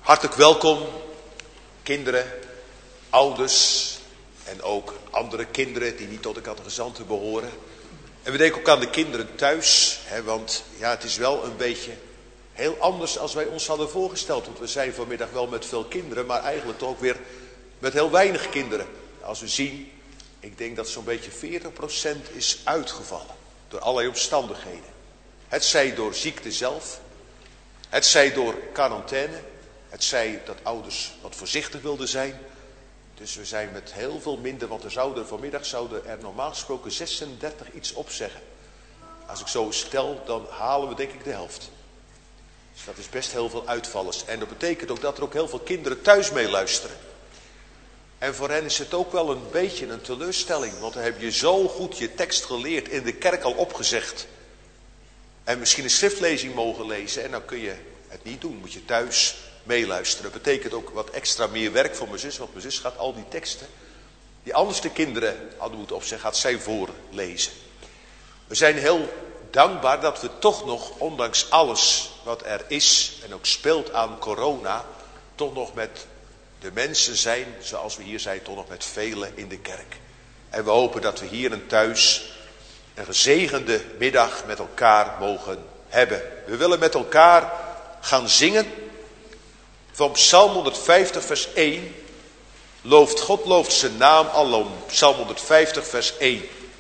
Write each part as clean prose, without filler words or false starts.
Hartelijk welkom, kinderen, ouders en ook andere kinderen die niet tot de catechizanten behoren. En we denken ook aan de kinderen thuis, want ja, het is wel een beetje heel anders als wij ons hadden voorgesteld. Want we zijn vanmiddag wel met veel kinderen, maar eigenlijk toch ook weer met heel weinig kinderen. Als we zien, ik denk dat zo'n beetje 40% is uitgevallen door allerlei omstandigheden. Het zij door ziekte zelf, het zij door quarantaine, het zij dat ouders wat voorzichtig wilden zijn. Dus we zijn met heel veel minder, want vanmiddag zouden er normaal gesproken 36 iets opzeggen. Als ik zo stel, dan halen we denk ik de helft. Dus dat is best heel veel uitvallers. En dat betekent ook dat er ook heel veel kinderen thuis meeluisteren. En voor hen is het ook wel een beetje een teleurstelling. Want dan heb je zo goed je tekst geleerd, in de kerk al opgezegd. En misschien een schriftlezing mogen lezen. En dan kun je het niet doen, moet je thuis meeluisteren. Dat betekent ook wat extra meer werk voor mijn zus. Want mijn zus gaat al die teksten die anders de kinderen hadden moeten opzeggen, gaat zij voorlezen. We zijn heel dankbaar dat we toch nog, ondanks alles wat er is en ook speelt aan corona, toch nog met de mensen zijn, zoals we hier zijn, toch nog met velen in de kerk. En we hopen dat we hier en thuis een gezegende middag met elkaar mogen hebben. We willen met elkaar gaan zingen van Psalm 150 vers 1. Looft God, looft zijn naam alom. Psalm 150 vers 1.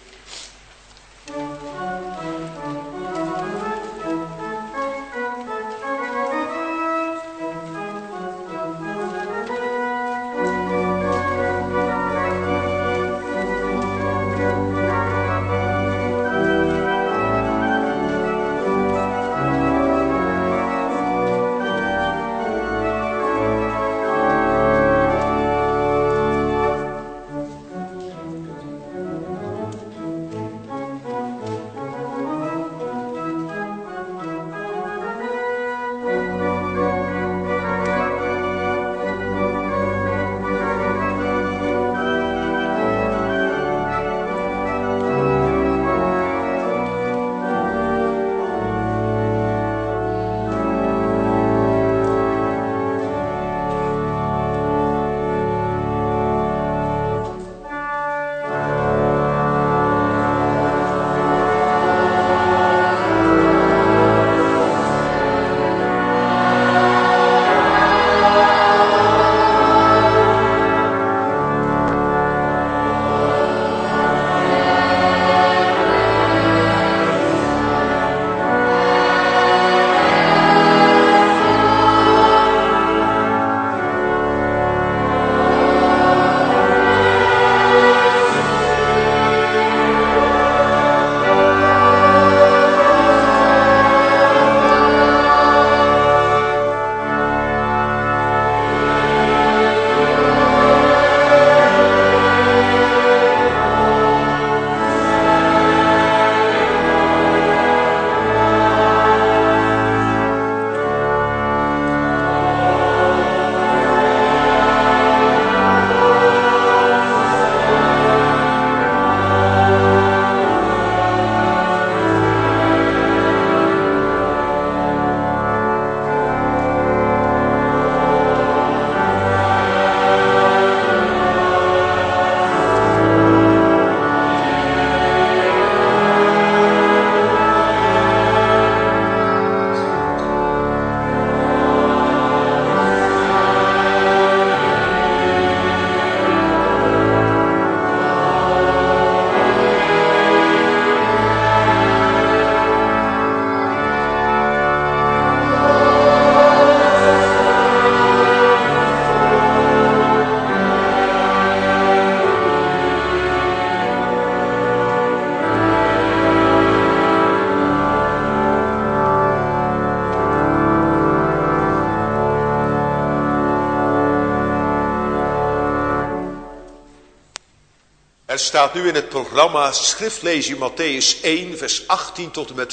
Er staat nu in het programma schriftlezing Mattheüs 1 vers 18 tot en met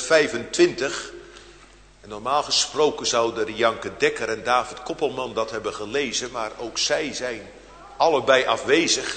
25. En normaal gesproken zouden Rianke Dekker en David Koppelman dat hebben gelezen. Maar ook zij zijn allebei afwezig.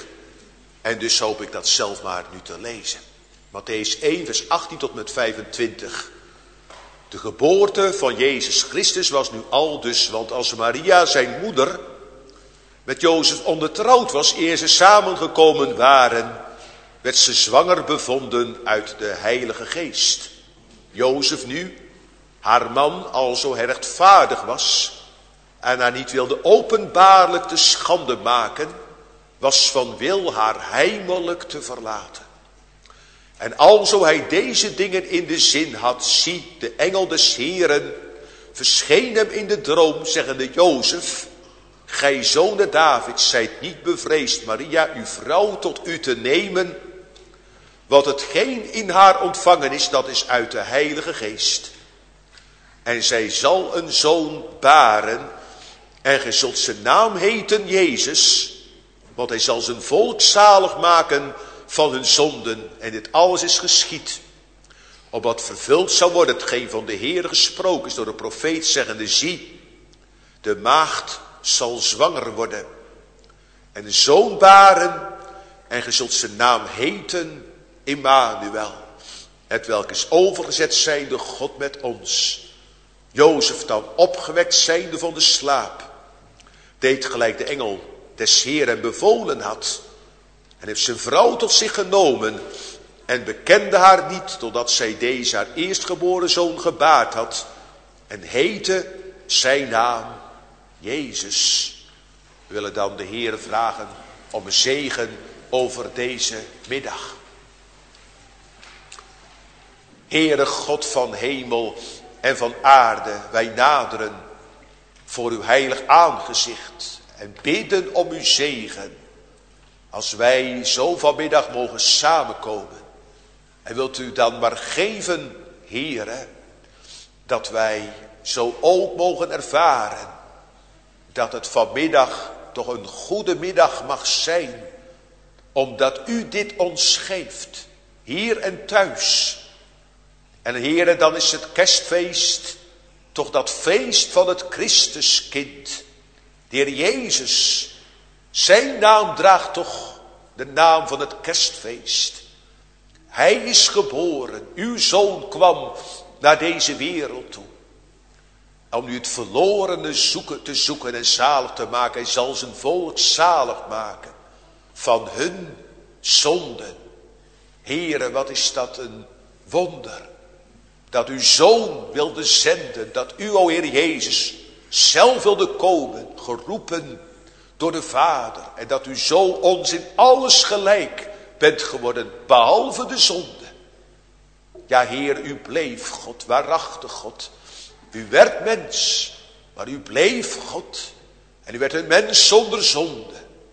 En dus hoop ik dat zelf maar nu te lezen. Mattheüs 1 vers 18 tot en met 25. De geboorte van Jezus Christus was nu al dus, want als Maria zijn moeder met Jozef ondertrouwd was, eer ze samengekomen waren, werd ze zwanger bevonden uit de Heilige Geest. Jozef nu, haar man, alzo rechtvaardig was en haar niet wilde openbaarlijk te schande maken, was van wil haar heimelijk te verlaten. En alzo hij deze dingen in de zin had, zie, de engel des Heeren verscheen hem in de droom, zeggende: Jozef, gij zonen Davids, zijt niet bevreesd Maria, uw vrouw, tot u te nemen, want hetgeen in haar ontvangen is, dat is uit de Heilige Geest. En zij zal een zoon baren, en gij zult zijn naam heten Jezus, want hij zal zijn volk zalig maken van hun zonden. En dit alles is geschied, opdat vervuld zal worden hetgeen van de Heere gesproken is door de profeet, zeggende: zie, de maagd zal zwanger worden en een zoon baren, en gij zult zijn naam heten Immanuel, hetwelk is overgezet zijnde God met ons. Jozef dan, opgewekt zijnde van de slaap, deed gelijk de engel des Heeren bevolen had, en heeft zijn vrouw tot zich genomen en bekende haar niet, totdat zij deze haar eerstgeboren zoon gebaard had, en heette zijn naam Jezus. We willen dan de Heere vragen om een zegen over deze middag. Heere God van hemel en van aarde, wij naderen voor uw heilig aangezicht en bidden om uw zegen, als wij zo vanmiddag mogen samenkomen. En wilt u dan maar geven, Heere, dat wij zo ook mogen ervaren dat het vanmiddag toch een goede middag mag zijn, omdat u dit ons geeft, hier en thuis. En Heere, dan is het kerstfeest toch dat feest van het Christuskind. De Heer Jezus, zijn naam draagt toch de naam van het kerstfeest. Hij is geboren, uw zoon kwam naar deze wereld toe, om u het verlorene te zoeken en zalig te maken. Hij zal zijn volk zalig maken van hun zonden. Heere, wat is dat een wonder, dat uw zoon wilde zenden, dat u, o Heer Jezus, zelf wilde komen, geroepen door de Vader, en dat u zo ons in alles gelijk bent geworden, behalve de zonde. Ja, Heer, u bleef God, waarachtig God. U werd mens, maar u bleef God. En u werd een mens zonder zonde.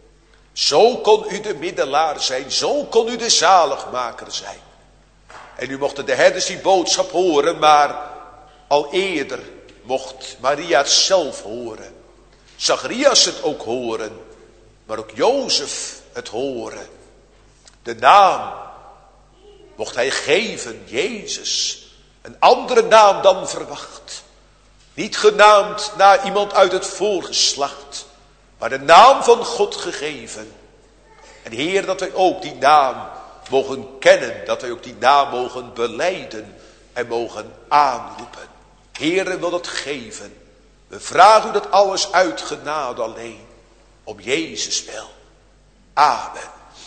Zo kon u de middelaar zijn, zo kon u de zaligmaker zijn. En u mochten de herders die boodschap horen, maar al eerder mocht Maria het zelf horen. Zacharias het ook horen, maar ook Jozef het horen. De naam mocht hij geven, Jezus. Een andere naam dan verwacht. Niet genaamd naar iemand uit het voorgeslacht, maar de naam van God gegeven. En Heer, dat wij ook die naam mogen kennen, dat wij ook die naam mogen belijden en mogen aanroepen. Heer, wil dat geven. We vragen u dat alles uit genade alleen, om Jezus wil. Amen.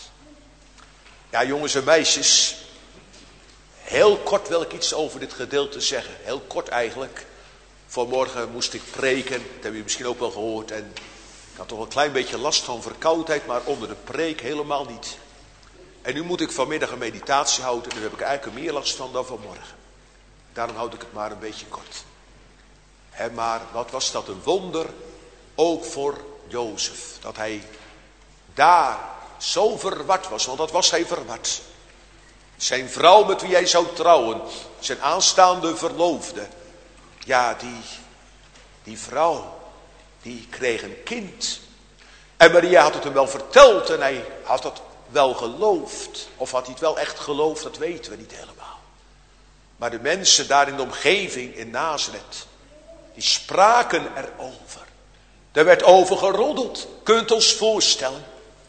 Ja, jongens en meisjes, heel kort wil ik iets over dit gedeelte zeggen. Heel kort eigenlijk. Vanmorgen moest ik preken, dat hebben jullie misschien ook wel gehoord. En ik had toch een klein beetje last van verkoudheid, maar onder de preek helemaal niet. En nu moet ik vanmiddag een meditatie houden, daar heb ik eigenlijk meer last van dan vanmorgen. Daarom houd ik het maar een beetje kort. Maar wat was dat een wonder, ook voor Jozef, dat hij daar zo verward was, want dat was hij verward. Zijn vrouw met wie hij zou trouwen, zijn aanstaande verloofde, ja, die vrouw, die kreeg een kind. En Maria had het hem wel verteld en hij had het wel geloofd. Of had hij het wel echt geloofd, dat weten we niet helemaal. Maar de mensen daar in de omgeving in Nazareth, die spraken erover. Er werd over geroddeld, kunt ons voorstellen.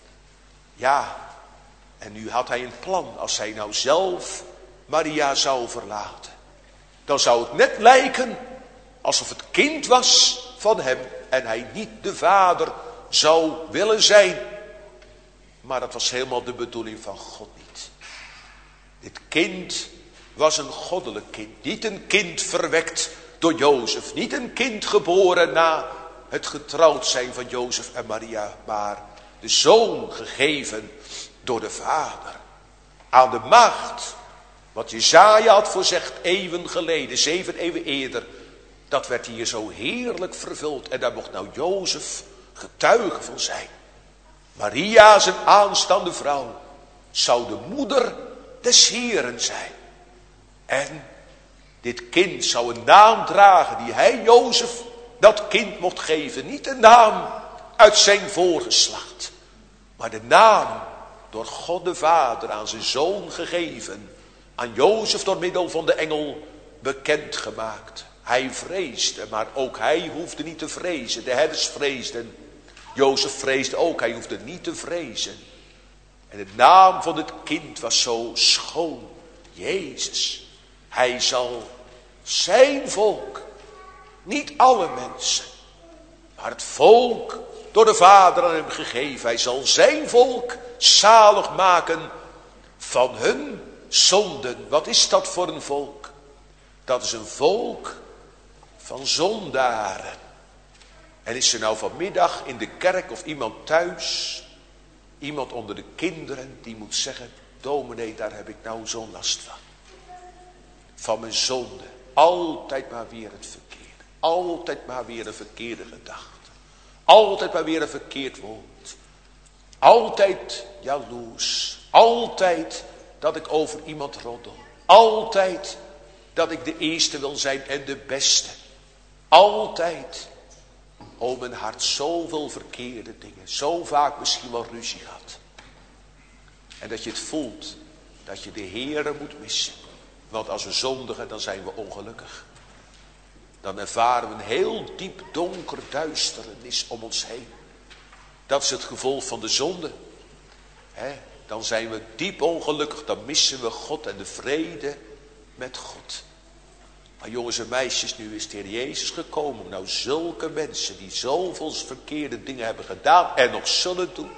Ja, en nu had hij een plan, als hij nou zelf Maria zou verlaten. dan zou het net lijken alsof het kind was van hem en hij niet de vader zou willen zijn. Maar dat was helemaal de bedoeling van God niet. Dit kind was een goddelijk kind. Niet een kind verwekt door Jozef. Niet een kind geboren na het getrouwd zijn van Jozef en Maria. Maar de zoon gegeven door de vader. Aan de maagd. Wat Jesaja had voorzegd eeuwen geleden. 7 eeuwen eerder. Dat werd hier zo heerlijk vervuld. En daar mocht nou Jozef getuige van zijn. Maria, zijn aanstaande vrouw, zou de moeder des Heeren zijn. En dit kind zou een naam dragen die hij, Jozef, dat kind mocht geven. Niet de naam uit zijn voorgeslacht, maar de naam door God de Vader aan zijn zoon gegeven. Aan Jozef door middel van de engel bekendgemaakt. Hij vreesde, maar ook hij hoefde niet te vrezen. De herders vreesden. Jozef vreesde ook, hij hoefde niet te vrezen. En de naam van het kind was zo schoon. Jezus. Hij zal zijn volk, niet alle mensen, maar het volk door de Vader aan hem gegeven. Hij zal zijn volk zalig maken van hun zonden. Wat is dat voor een volk? Dat is een volk van zondaren. En is er nou vanmiddag in de kerk of iemand thuis, iemand onder de kinderen die moet zeggen, dominee, daar heb ik nou zo'n last van. Van mijn zonde. Altijd maar weer het verkeerde. Altijd maar weer een verkeerde gedachte. Altijd maar weer een verkeerd woord. Altijd jaloers. Altijd dat ik over iemand roddel. Altijd dat ik de eerste wil zijn en de beste. Altijd. Oh, mijn hart, zoveel verkeerde dingen. Zo vaak misschien wel ruzie gehad. En dat je het voelt. Dat je de Heere moet missen. Want als we zondigen, dan zijn we ongelukkig. Dan ervaren we een heel diep donker duisternis om ons heen. Dat is het gevolg van de zonde. Dan zijn we diep ongelukkig. Dan missen we God en de vrede met God. Maar jongens en meisjes, nu is de Heer Jezus gekomen om nou zulke mensen die zoveel verkeerde dingen hebben gedaan en nog zullen doen.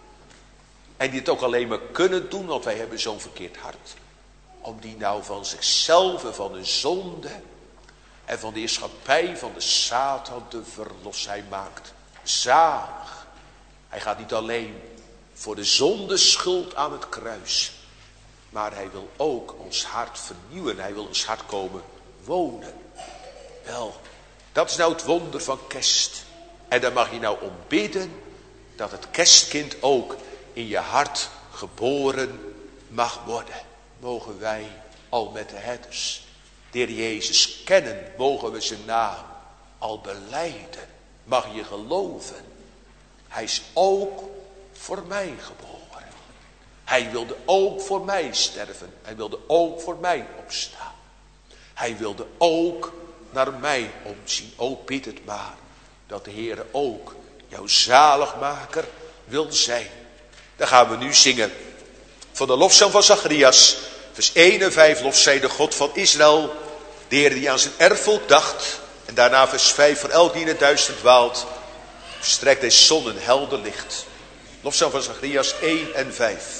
En die het ook alleen maar kunnen doen, want wij hebben zo'n verkeerd hart. Om die nou van zichzelf en van hun zonde en van de heerschappij van de Satan te verlossen. Hij maakt zalig. Hij gaat niet alleen voor de zondeschuld aan het kruis. Maar hij wil ook ons hart vernieuwen. Hij wil ons hart komen wonen. Wel, dat is nou het wonder van kerst. En daar mag je nou om bidden dat het kerstkind ook in je hart geboren mag worden. Mogen wij al met de herders de Heer Jezus kennen. Mogen we zijn naam al belijden. Mag je geloven. Hij is ook voor mij geboren. Hij wilde ook voor mij sterven. Hij wilde ook voor mij opstaan. Hij wilde ook naar mij omzien. O, bid het maar. Dat de Heer ook jouw zaligmaker wil zijn. Dan gaan we nu zingen. Van de lofzang van Zacharias. Vers 1 en 5. Lof zij de God van Israël. De Heer die aan zijn erfvolk dacht. En daarna vers 5. Voor elk die in het duister dwaalt. Verstrekt hij zon en helder licht. Lofzang van Zacharias 1 en 5.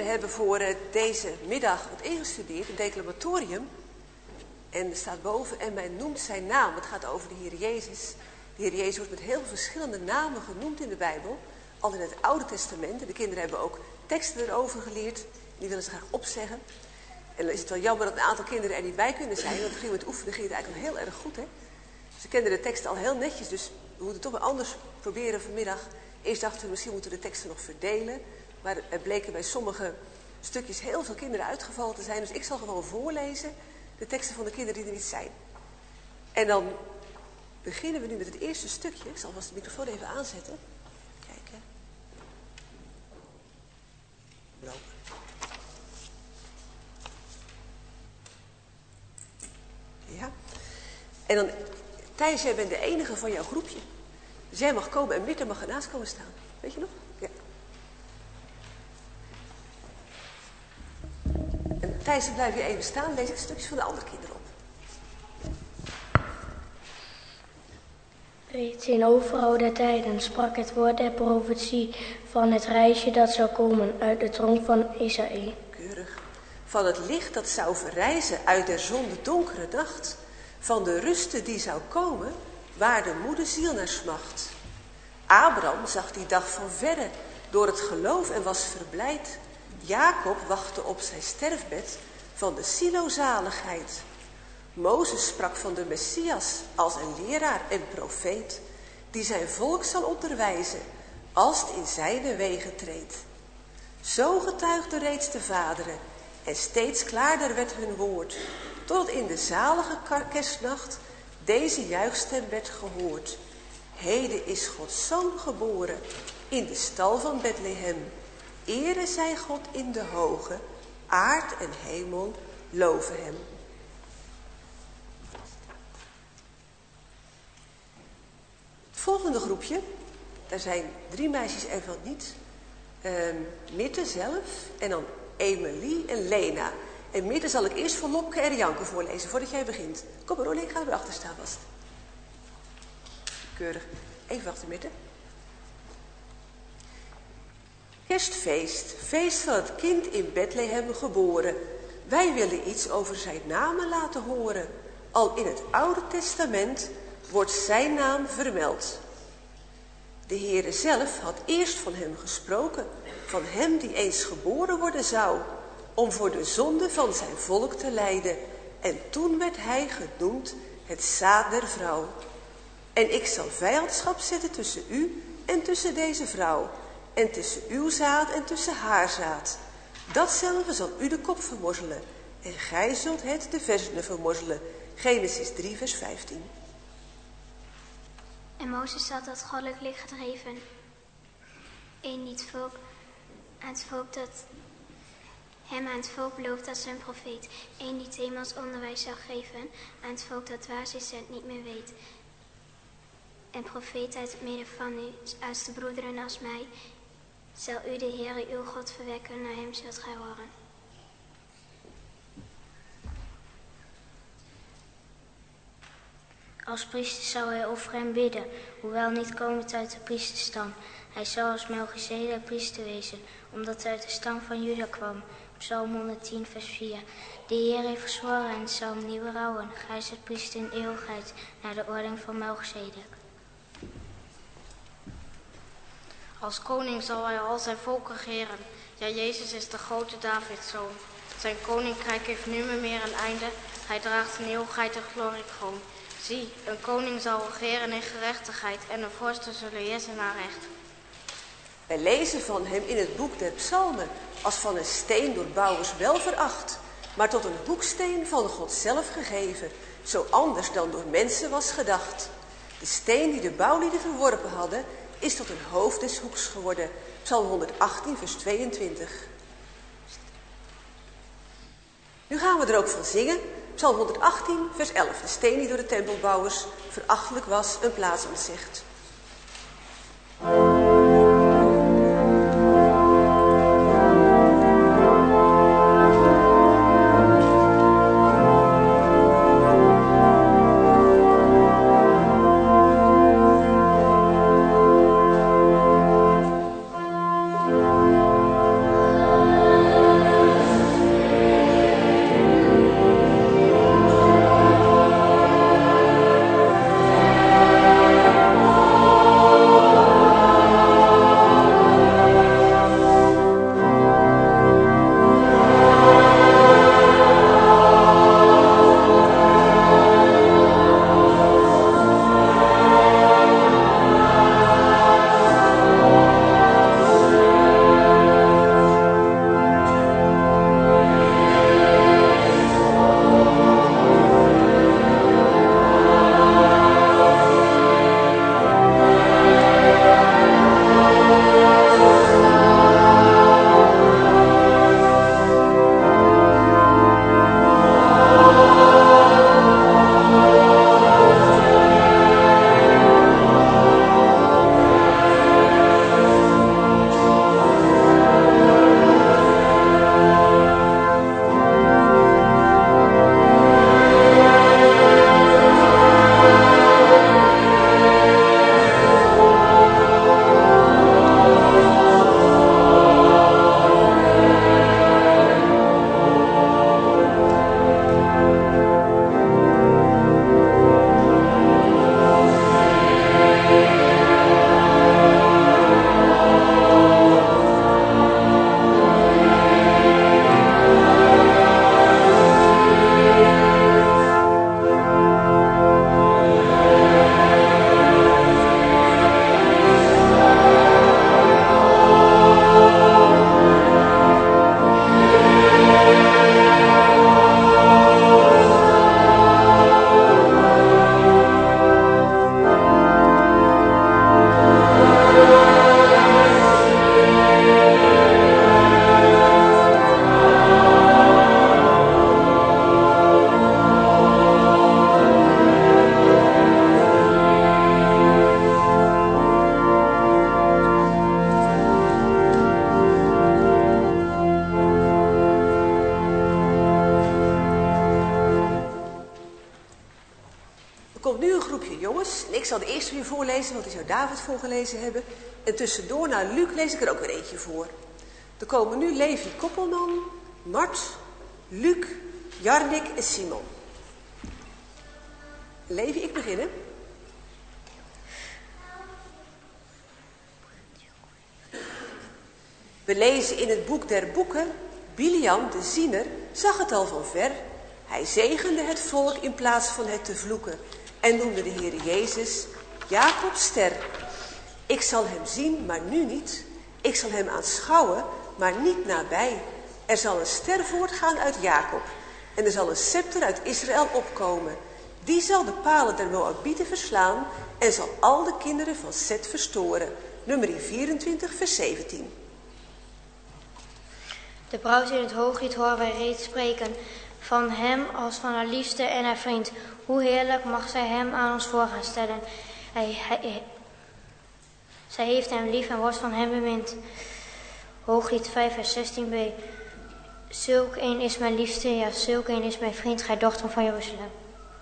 hebben voor deze middag wat ingestudeerd, een declamatorium. En er staat boven, en men noemt zijn naam. Het gaat over de Heer Jezus. De Heer Jezus wordt met heel veel verschillende namen genoemd in de Bijbel. Al in het Oude Testament. En de kinderen hebben ook teksten erover geleerd. Die willen ze graag opzeggen. En dan is het wel jammer dat een aantal kinderen er niet bij kunnen zijn. Want toen we het oefenen ging het eigenlijk al heel erg goed. Hè? Ze kenden de teksten al heel netjes. Dus we moeten toch wel anders proberen vanmiddag. Eerst dachten we, misschien moeten we de teksten nog verdelen. Maar er bleken bij sommige stukjes heel veel kinderen uitgevallen te zijn. Dus ik zal gewoon voorlezen de teksten van de kinderen die er niet zijn. En dan beginnen we nu met het eerste stukje. Ik zal vast de microfoon even aanzetten. Kijken. Lopen. Ja. En dan, Thijs, jij bent de enige van jouw groepje. Dus jij mag komen en Mitte mag ernaast komen staan. Weet je nog? Ja. En Thijs, dan blijf je even staan. Lees ik stukjes van de andere kinderen op. Reeds in overoude tijden sprak het woord der profetie van het reisje dat zou komen uit de tronk van Isaïe. Keurig. Van het licht dat zou verrijzen uit der zonde donkere nacht. Van de ruste die zou komen, waar de moede ziel naar smacht. Abraham zag die dag van verre door het geloof en was verblijd. Jacob wachtte op zijn sterfbed van de Silo-zaligheid. Mozes sprak van de Messias als een leraar en profeet, die zijn volk zal onderwijzen als het in zijne wegen treedt. Zo getuigden reeds de vaderen en steeds klaarder werd hun woord, tot in de zalige kerstnacht deze juichstem werd gehoord. Heden is Gods Zoon geboren in de stal van Bethlehem. Ere zij God in de hoge, aard en hemel loven hem. Het volgende groepje, daar zijn 3 meisjes ervan niet. Mitte zelf en dan Emilie en Lena. En Mitte zal ik eerst van Lopke en Janke voorlezen voordat jij begint. Kom maar Rolling, ga erachter staan vast. Keurig. Even wachten Mitte. Kerstfeest, feest van het kind in Bethlehem geboren. Wij willen iets over zijn namen laten horen. Al in het Oude Testament wordt zijn naam vermeld. De Heere zelf had eerst van hem gesproken, van hem die eens geboren worden zou, om voor de zonde van zijn volk te lijden. En toen werd hij genoemd het zaad der vrouw. En ik zal vijandschap zetten tussen u en tussen deze vrouw, en tussen uw zaad en tussen haar zaad. Datzelfde zal u de kop vermorzelen, en gij zult het de versenen vermorzelen. Genesis 3 vers 15. En Mozes had dat goddelijk licht gedreven. Aan het volk belooft als een profeet. Eén die het hemels onderwijs zou geven aan het volk dat dwaas is en het niet meer weet. Een profeet uit het midden van u, als de broederen als mij, zal u de Heere uw God verwekken, naar hem zult gij horen. Als priester zou hij offeren en bidden, hoewel niet komend uit de priesterstam. Hij zal als Melchizedek priester wezen, omdat hij uit de stam van Juda kwam. Psalm 110 vers 4. De Heer heeft gezworen en zal hem niet berouwen. Gij zijt priester in eeuwigheid, naar de ordening van Melchizedek. Als koning zal hij al zijn volk regeren. Ja, Jezus is de grote Davidszoon. Zijn koninkrijk heeft nu meer een einde. Hij draagt in eeuwigheid de gloriekroon. Zie, een koning zal regeren in gerechtigheid en de vorsten zullen heersen naar recht. Wij lezen van hem in het boek der psalmen, als van een steen door bouwers wel veracht, maar tot een hoeksteen van God zelf gegeven, zo anders dan door mensen was gedacht. De steen die de bouwlieden verworpen hadden, is tot een hoofd des hoeks geworden. Psalm 118 vers 22. Nu gaan we er ook van zingen. Psalm 118 vers 11. De steen die door de tempelbouwers verachtelijk was, een plaats ontzegt. zal de eerste weer voorlezen, want die zou David voorgelezen hebben. En tussendoor naar Luc lees ik er ook weer eentje voor. Er komen nu Levi Koppelman, Mart, Luc, Jarnik en Simon. Levi, ik begin, hè? We lezen in het boek der boeken, Biliam de ziener zag het al van ver. Hij zegende het volk in plaats van het te vloeken en noemde de Heer Jezus Jacob's ster. Ik zal hem zien, maar nu niet. Ik zal hem aanschouwen, maar niet nabij. Er zal een ster voortgaan uit Jacob en er zal een scepter uit Israël opkomen. Die zal de palen der Moabieten verslaan en zal al de kinderen van Set verstoren. Nummer 24, vers 17. De bruid in het Hooglied horen wij reeds spreken, van hem als van haar liefste en haar vriend. Hoe heerlijk mag zij hem aan ons voor gaan stellen. Zij heeft hem lief en wordt van hem bemind. Hooglied 5 vers 16b. Zulk een is mijn liefste, ja, zulk een is mijn vriend, gij dochter van Jeruzalem.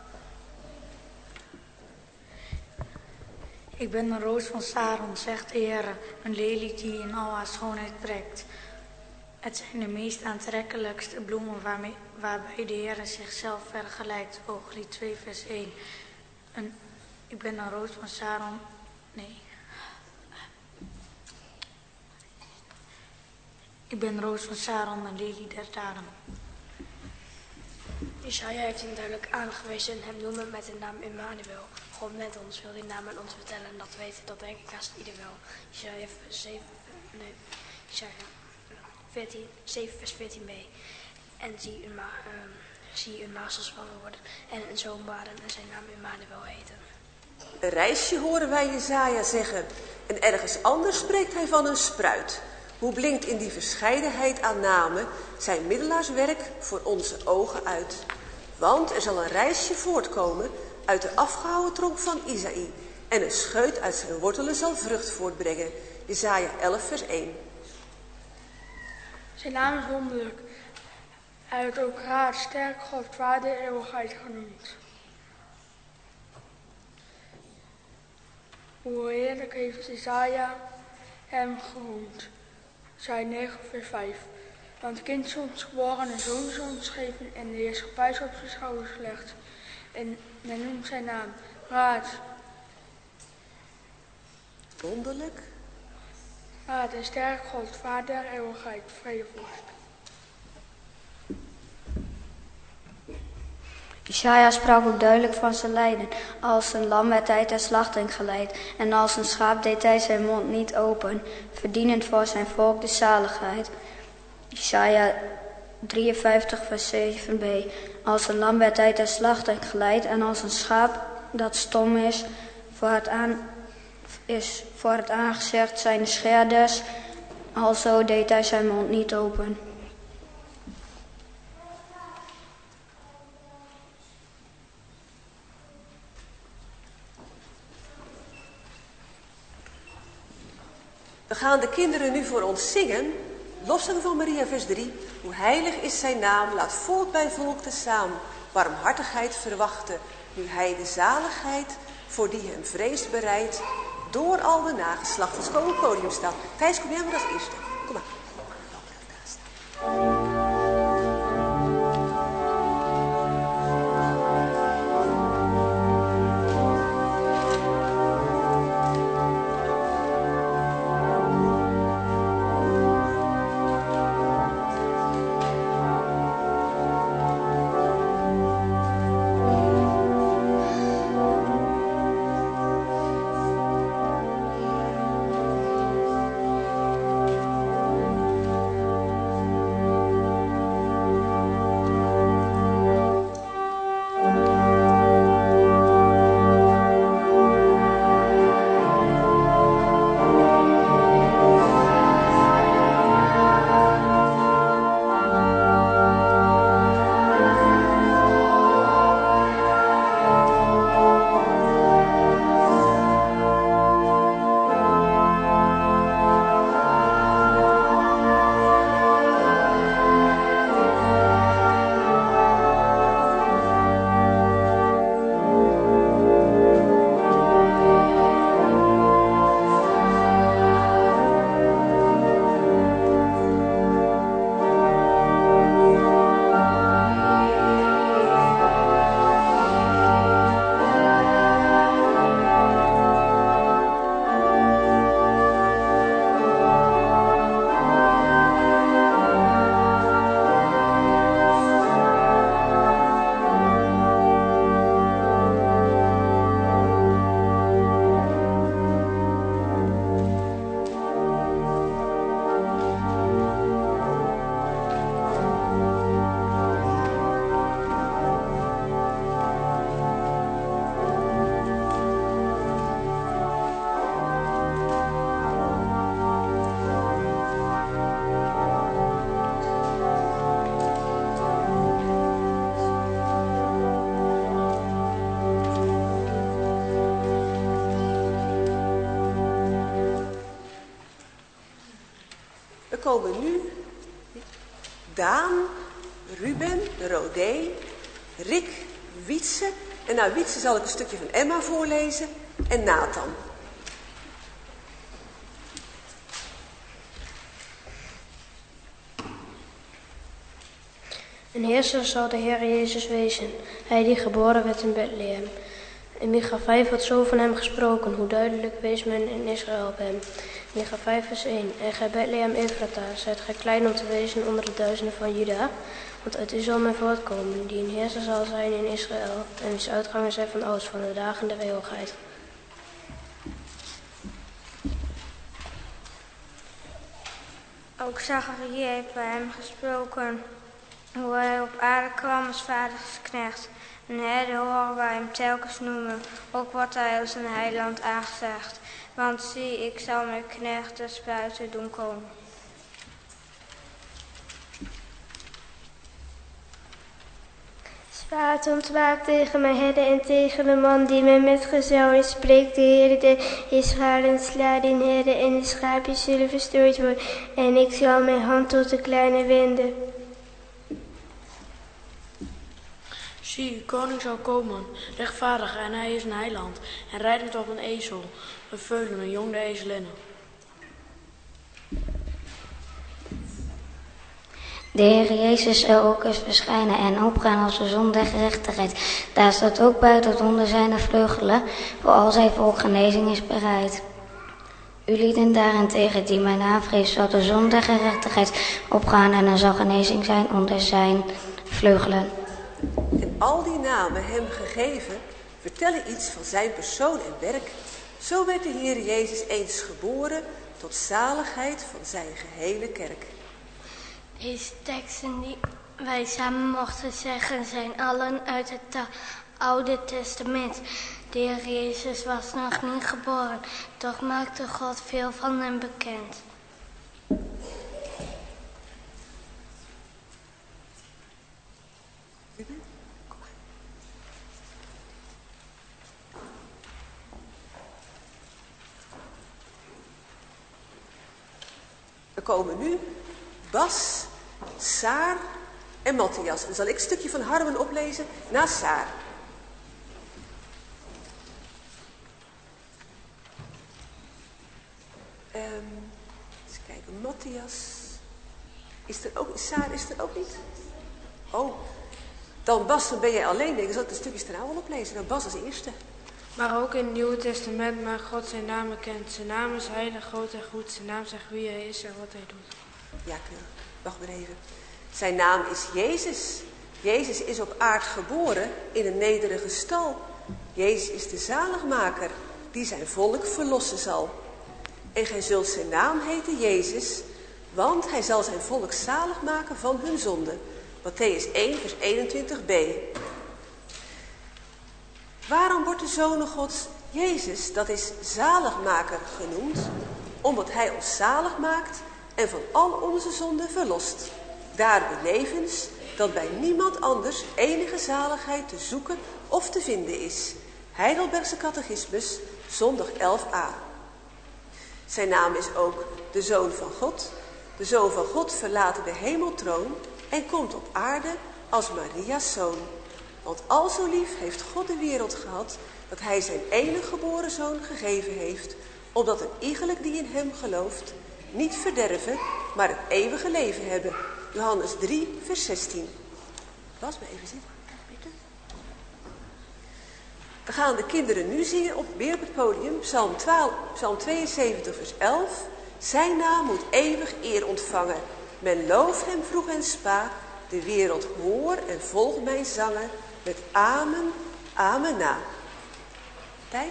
Ik ben een roos van Saron, zegt de Heer, een lelie die in al haar schoonheid prijkt. Het zijn de meest aantrekkelijkste bloemen waarbij de Heer zichzelf vergelijkt. Hooglied 2 vers 1. Ik ben een roos van Saron. Ik ben roos van Saron, een lelie der daden. Jesaja heeft hem duidelijk aangewezen en hem noemen met de naam Immanuel. God met ons wil die naam aan ons vertellen en dat weet, dat denk ik haast ieder wel. Jesaja 7 vers 14b. En zie een maas zwanger worden en een zoon baren en zijn naam Immanuel heten. Een reisje horen wij Jesaja zeggen en ergens anders spreekt hij van een spruit. Hoe blinkt in die verscheidenheid aan namen zijn middelaarswerk voor onze ogen uit. Want er zal een reisje voortkomen uit de afgehouwen tronk van Isaïe en een scheut uit zijn wortelen zal vrucht voortbrengen. Jesaja 11 vers 1. Zijn naam is wonderlijk. Hij wordt ook raad, sterk, God, vader, eeuwigheid genoemd. Hoe heerlijk heeft Jesaja hem geroemd. Zijn 9 vers 5. Want kind is ons geboren, een zoon is ons gegeven en de heerschappij is op zijn schouders gelegd. En men noemt zijn naam Raad. Wonderlijk. Raad en sterk God, vader, eeuwigheid, vredevorst. Jesaja sprak ook duidelijk van zijn lijden. Als een lam werd hij ter slachting geleid. En als een schaap deed hij zijn mond niet open, verdienend voor zijn volk de zaligheid. Jesaja 53 vers 7b. Als een lam werd hij ter slachting geleid. En als een schaap dat stom is voor het aangezicht zijn scheerders. Alzo deed hij zijn mond niet open. We gaan de kinderen nu voor ons zingen. Lofzang van Maria vers 3. Hoe heilig is zijn naam, laat volk bij volk tezamen barmhartigheid verwachten. Nu hij de zaligheid voor die hem vreest bereidt door al de nageslachten. Dus kom op het podium staan. Thijs, kom jij maar als eerste. Kom maar. Er komen nu Daan, Ruben, Rodé, Rick, Wietse. En na Wietse zal ik een stukje van Emma voorlezen. En Nathan. Een heerser zal de Heer Jezus wezen, hij die geboren werd in Bethlehem. In Micha 5 wordt zo van hem gesproken, hoe duidelijk wees men in Israël op hem. Micha 5 vers 1. En gij Bethlehem Ephrata, zijt gij klein om te wezen onder de duizenden van Juda, want uit u zal men voortkomen, die een heerser zal zijn in Israël, en wiens uitgangen zijn van ouds, van de dagen der eeuwigheid. Ook Zacharie heeft bij hem gesproken, hoe hij op aarde kwam als vadersknecht. Een herder horen wij hem telkens noemen, ook wordt hij als een heiland aangezegd. Want zie, ik zal mijn knechten buiten doen komen. Zwaard ontwaakt tegen mijn herder en tegen de man die mijn metgezel is. Spreekt de Heer de Israël en sla die herder en de schaapjes zullen verstrooid worden. En ik zal mijn hand tot de kleine wenden. Zie, uw koning zal komen, rechtvaardig en hij is een heiland, en rijdend op een ezel, een veulen, een jong der ezelinnen. De Heer Jezus zal ook eens verschijnen en opgaan als de zon der gerechtigheid. Daar staat ook buiten onder zijn vleugelen, voor al zijn volk genezing is bereid. U lieden daarentegen die mijn naam vreest, zal de zon der gerechtigheid opgaan en er zal genezing zijn onder zijn vleugelen. En al die namen hem gegeven, vertellen iets van zijn persoon en werk. Zo werd de Heer Jezus eens geboren tot zaligheid van zijn gehele kerk. Deze teksten die wij samen mochten zeggen zijn allen uit het Oude Testament. De Heer Jezus was nog niet geboren, toch maakte God veel van hem bekend. Er komen nu Bas, Saar en Matthias. Dan zal ik een stukje van Harmen oplezen na Saar. Eens kijken, Matthias. Is er ook, Saar is er ook niet? Oh, dan Bas, dan ben jij alleen. Dan zal ik de stukjes daarna wel oplezen. Dan Bas als eerste. Maar ook in het Nieuwe Testament maakt God zijn naam bekend. Zijn naam is heilig, groot en goed. Zijn naam zegt wie hij is en wat hij doet. Ja, keurig. Wacht maar even. Zijn naam is Jezus. Jezus is op aard geboren in een nederige stal. Jezus is de zaligmaker die zijn volk verlossen zal. En gij zult zijn naam heten Jezus, want hij zal zijn volk zalig maken van hun zonde. Mattheüs 1 vers 21b. Waarom wordt de Zoon Gods Jezus, dat is zaligmaker genoemd? Omdat hij ons zalig maakt en van al onze zonden verlost. Daar benevens dat bij niemand anders enige zaligheid te zoeken of te vinden is. Heidelbergse Catechismus, zondag 11a. Zijn naam is ook de Zoon van God. De Zoon van God verlaat de hemeltroon en komt op aarde als Maria's zoon. Want al zo lief heeft God de wereld gehad, dat hij zijn enige geboren zoon gegeven heeft, opdat een iegelijk die in hem gelooft niet verderven, maar het eeuwige leven hebben. Johannes 3 vers 16. Bas, maar even zitten. We gaan de kinderen nu zingen weer op het podium. Psalm 72 vers 11. Zijn naam moet eeuwig eer ontvangen. Men looft hem vroeg en spa. De wereld hoor en volg mijn zangen. Met amen, amen na. Thijs?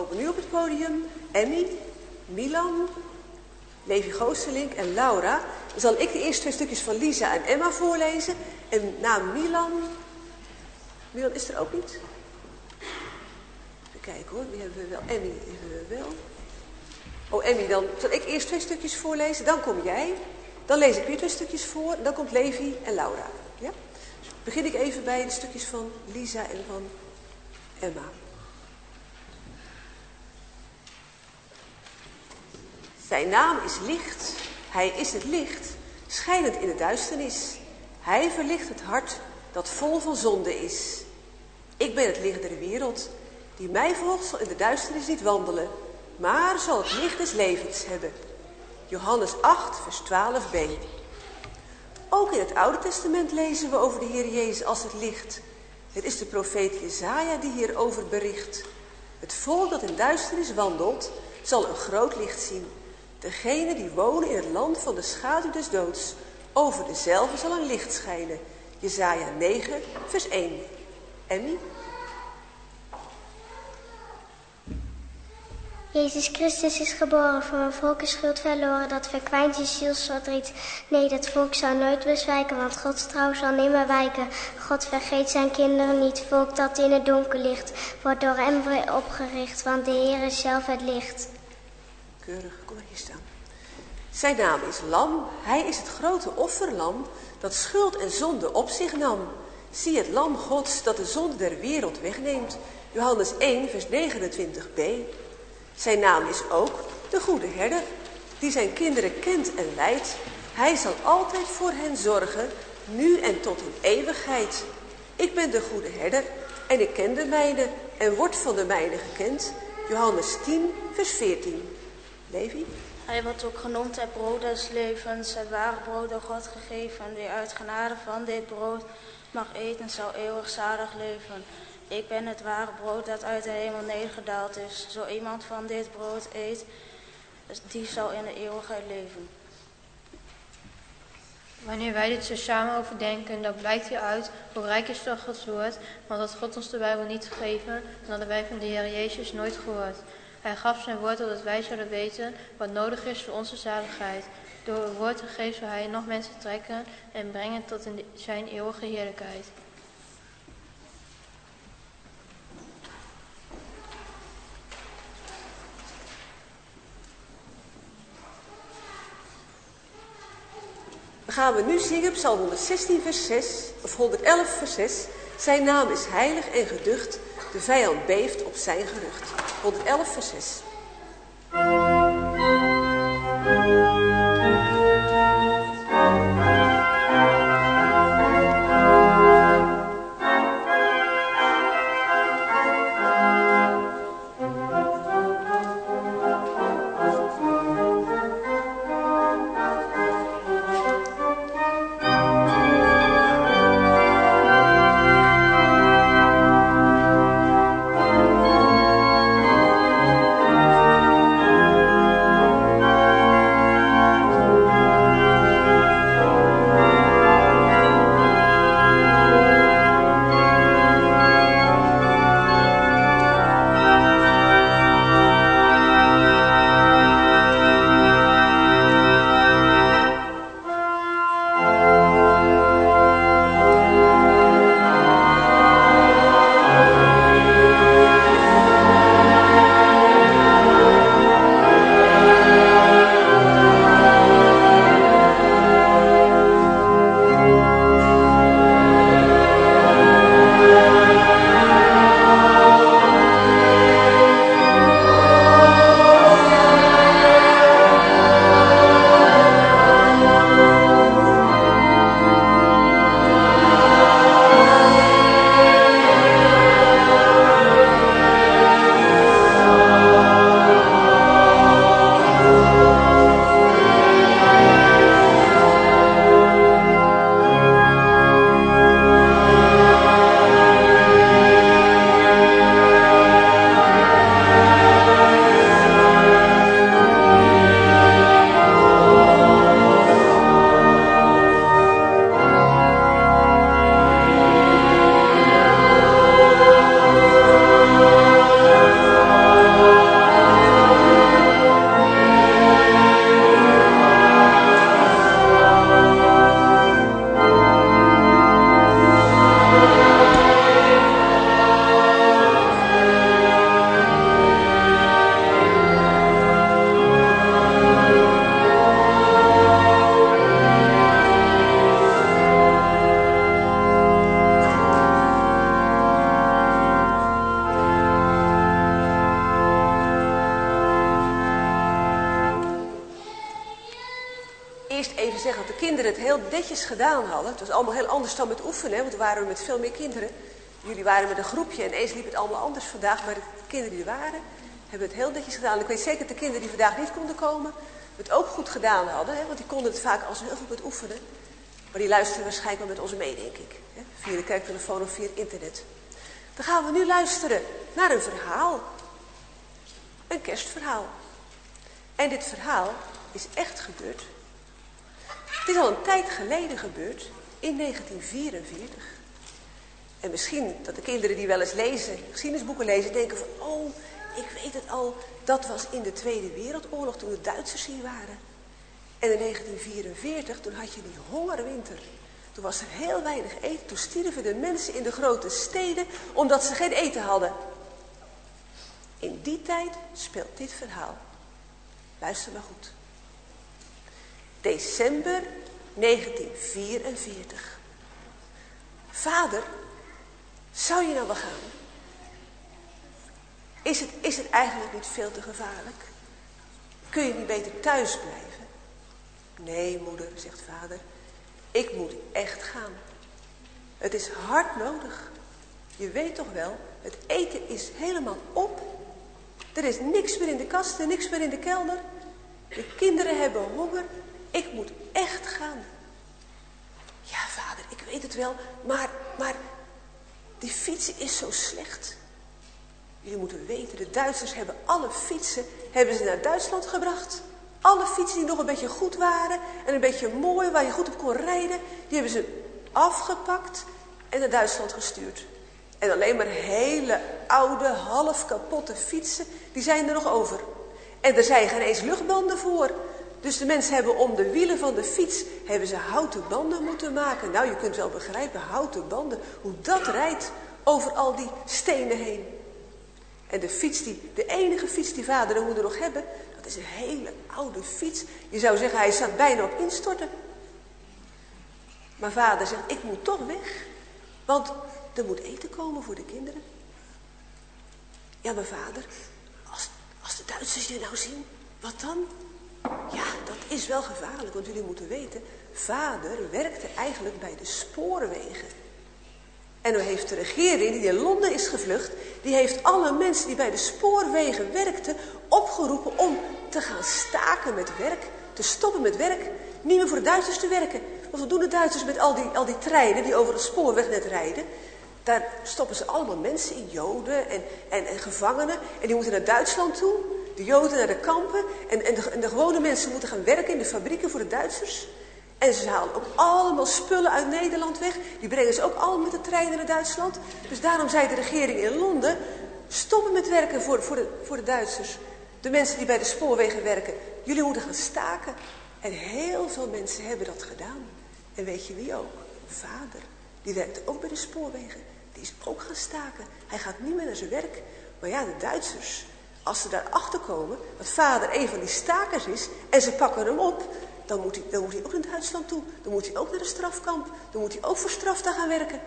Mogen nu op het podium Emmy, Milan, Levi Gooselink en Laura. Dan zal ik de eerste 2 stukjes van Lisa en Emma voorlezen. En na Milan is er ook niet. Even kijken hoor, wie hebben we wel? Emmy hebben we wel. Oh Emmy, dan zal ik eerst 2 stukjes voorlezen, dan kom jij. Dan lees ik weer 2 stukjes voor, dan komt Levi en Laura. Ja? Dus begin ik even bij de stukjes van Lisa en van Emma. Zijn naam is licht, hij is het licht, schijnend in de duisternis. Hij verlicht het hart dat vol van zonde is. Ik ben het licht der wereld, die mij volgt zal in de duisternis niet wandelen, maar zal het licht des levens hebben. Johannes 8, vers 12b. Ook in het Oude Testament lezen we over de Heer Jezus als het licht. Het is de profeet Jesaja die hierover bericht. Het volk dat in duisternis wandelt, zal een groot licht zien. Degenen die wonen in het land van de schaduw des doods, over dezelfde zal een licht schijnen. Jesaja 9, vers 1. Emmy? Jezus Christus is geboren, voor een volk is schuld verloren, dat verkwijnt je zielsverdriet. Nee, dat volk zal nooit bezwijken, want Gods trouw zal nimmer wijken. God vergeet zijn kinderen niet, volk dat in het donker ligt, wordt door hem weer opgericht, want de Heer is zelf het licht. Keurig, kom maar hier staan. Zijn naam is Lam, hij is het grote offerlam, dat schuld en zonde op zich nam. Zie het lam Gods, dat de zonde der wereld wegneemt. Johannes 1, vers 29b. Zijn naam is ook de goede herder, die zijn kinderen kent en leidt. Hij zal altijd voor hen zorgen, nu en tot in eeuwigheid. Ik ben de goede herder en ik ken de mijne en word van de mijne gekend. Johannes 10, vers 14. Levi? Hij wordt ook genoemd het brood des levens, het ware brood door God gegeven. Wie uit genade van dit brood mag eten, zal eeuwig zalig leven. Ik ben het ware brood dat uit de hemel neergedaald is. Zo iemand van dit brood eet, die zal in de eeuwigheid leven. Wanneer wij dit zo samen overdenken, dan blijkt hieruit hoe rijk is toch Gods woord, want dat God ons de Bijbel niet gegeven, dan hadden wij van de Heer Jezus nooit gehoord. Hij gaf zijn woord opdat wij zouden weten wat nodig is voor onze zaligheid. Door het woord te geven zal hij nog mensen trekken en brengen tot in zijn eeuwige heerlijkheid. Dan gaan we nu zingen Psalm 116 vers 6, of 111 vers 6. Zijn naam is heilig en geducht, de vijand beeft op zijn gerucht. 111 vers 6. kinderen het heel netjes gedaan hadden. Het was allemaal heel anders dan met oefenen, want toen waren we met veel meer kinderen. Jullie waren met een groepje en eens liep het allemaal anders vandaag. Maar de kinderen die er waren, hebben het heel netjes gedaan. En ik weet zeker dat de kinderen die vandaag niet konden komen, het ook goed gedaan hadden. Hè? Want die konden het vaak als heel goed met oefenen. Maar die luisteren waarschijnlijk wel met ons mee, denk ik. Hè? Via de kerktelefoon of via het internet. Dan gaan we nu luisteren naar een verhaal. Een kerstverhaal. En dit verhaal is echt gebeurd. Het is al een tijd geleden gebeurd, in 1944. En misschien dat de kinderen die wel eens lezen, geschiedenisboeken lezen, denken van, oh, ik weet het al, dat was in de Tweede Wereldoorlog toen de Duitsers hier waren. En in 1944, toen had je die hongerwinter. Toen was er heel weinig eten, toen stierven de mensen in de grote steden omdat ze geen eten hadden. In die tijd speelt dit verhaal. Luister maar goed. December 1944. Vader, zou je nou wel gaan? Is het eigenlijk niet veel te gevaarlijk? Kun je niet beter thuis blijven? Nee, moeder, zegt vader. Ik moet echt gaan. Het is hard nodig. Je weet toch wel, het eten is helemaal op. Er is niks meer in de kast en niks meer in de kelder. De kinderen hebben honger. Ik moet echt gaan. Ja, vader, ik weet het wel, maar die fietsen is zo slecht. Jullie moeten weten, de Duitsers hebben alle fietsen naar Duitsland gebracht. Alle fietsen die nog een beetje goed waren en een beetje mooi, waar je goed op kon rijden, die hebben ze afgepakt en naar Duitsland gestuurd. En alleen maar hele oude, half kapotte fietsen, die zijn er nog over. En er zijn geen eens luchtbanden voor. Dus de mensen hebben om de wielen van de fiets, hebben ze houten banden moeten maken. Nou, je kunt wel begrijpen, houten banden, hoe dat rijdt over al die stenen heen. En de enige fiets die vader en moeder nog hebben, dat is een hele oude fiets. Je zou zeggen, hij staat bijna op instorten. Maar vader zegt, ik moet toch weg, want er moet eten komen voor de kinderen. Ja, maar vader, als de Duitsers je nou zien, wat dan? Ja, dat is wel gevaarlijk, want jullie moeten weten, vader werkte eigenlijk bij de spoorwegen. En nu heeft de regering, die in Londen is gevlucht, die heeft alle mensen die bij de spoorwegen werkten, opgeroepen om te gaan staken met werk, te stoppen met werk, niet meer voor de Duitsers te werken. Want wat doen de Duitsers met al die treinen die over het spoorwegnet rijden? Daar stoppen ze allemaal mensen in, Joden en gevangenen, en die moeten naar Duitsland toe. De Joden naar de kampen en de gewone mensen moeten gaan werken in de fabrieken voor de Duitsers. En ze halen ook allemaal spullen uit Nederland weg. Die brengen ze ook allemaal met de treinen naar Duitsland. Dus daarom zei de regering in Londen, stoppen met werken voor de Duitsers. De mensen die bij de spoorwegen werken, jullie moeten gaan staken. En heel veel mensen hebben dat gedaan. En weet je wie ook? Vader. Die werkte ook bij de spoorwegen. Die is ook gaan staken. Hij gaat niet meer naar zijn werk. Maar ja, de Duitsers, als ze daarachter komen dat vader een van die stakers is en ze pakken hem op, dan moet hij ook naar Duitsland toe. Dan moet hij ook naar de strafkamp. Dan moet hij ook voor straf daar gaan werken.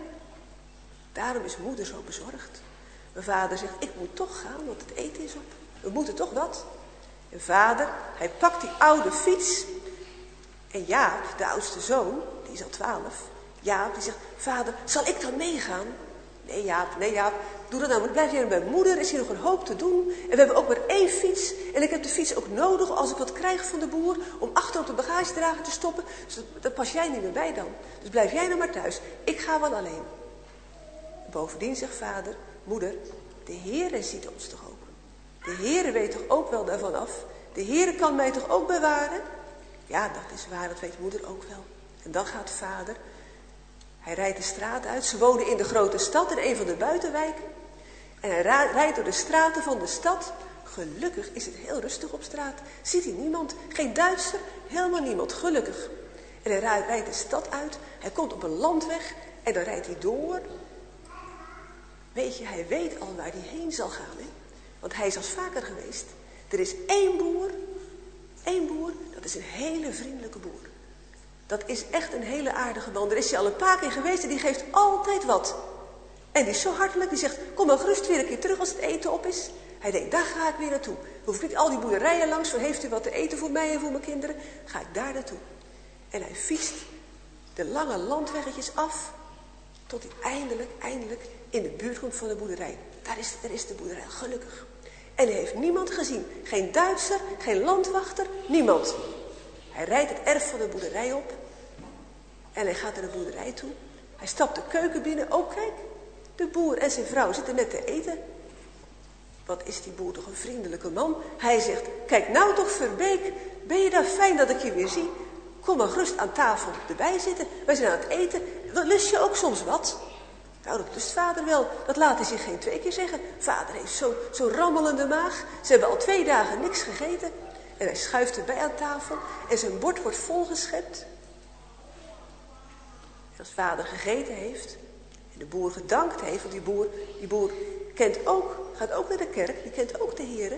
Daarom is moeder zo bezorgd. Mijn vader zegt, ik moet toch gaan, want het eten is op. We moeten toch wat. En vader, hij pakt die oude fiets. En Jaap, de oudste zoon, die is al 12. Jaap, die zegt, vader, zal ik dan meegaan? Nee Jaap, doe dat nou, want blijf jij bij moeder, is hier nog een hoop te doen. En we hebben ook maar 1 fiets. En ik heb de fiets ook nodig als ik wat krijg van de boer, om achter op de bagagedrager te stoppen. Dus dat pas jij niet meer bij dan. Dus blijf jij nou maar thuis. Ik ga wel alleen. Bovendien zegt vader, moeder, de Heere ziet ons toch ook. De Heere weet toch ook wel daarvan af. De Heere kan mij toch ook bewaren? Ja, dat is waar, dat weet moeder ook wel. En dan gaat vader, hij rijdt de straat uit. Ze wonen in de grote stad, in een van de buitenwijken. En hij rijdt door de straten van de stad. Gelukkig is het heel rustig op straat. Ziet hij niemand, geen Duitser, helemaal niemand, gelukkig. En hij rijdt de stad uit, hij komt op een landweg en dan rijdt hij door. Weet je, hij weet al waar hij heen zal gaan, hè? Want hij is al vaker geweest. Er is één boer, dat is een hele vriendelijke boer. Dat is echt een hele aardige man. Daar is hij al een paar keer geweest en die geeft altijd wat. En die is zo hartelijk, die zegt, kom maar gerust weer een keer terug als het eten op is. Hij denkt, daar ga ik weer naartoe. Hoef ik niet al die boerderijen langs, van heeft u wat te eten voor mij en voor mijn kinderen? Ga ik daar naartoe. En hij fietst de lange landweggetjes af, tot hij eindelijk in de buurt komt van de boerderij. Daar is de boerderij, gelukkig. En hij heeft niemand gezien. Geen Duitser, geen landwachter, niemand. Hij rijdt het erf van de boerderij op. En hij gaat naar de boerderij toe. Hij stapt de keuken binnen. Oh, kijk, de boer en zijn vrouw zitten net te eten. Wat is die boer toch een vriendelijke man. Hij zegt, kijk nou toch Verbeek, ben je daar fijn dat ik je weer zie? Kom maar gerust aan tafel erbij zitten. Wij zijn aan het eten. Lust je ook soms wat? Nou, dat lust vader wel. Dat laat hij zich geen 2 keer zeggen. Vader heeft zo'n rammelende maag. Ze hebben al 2 dagen niks gegeten. En hij schuift erbij aan tafel. En zijn bord wordt volgeschept. En als vader gegeten heeft. En de boer gedankt heeft. Want die boer gaat ook naar de kerk. Die kent ook de Heere.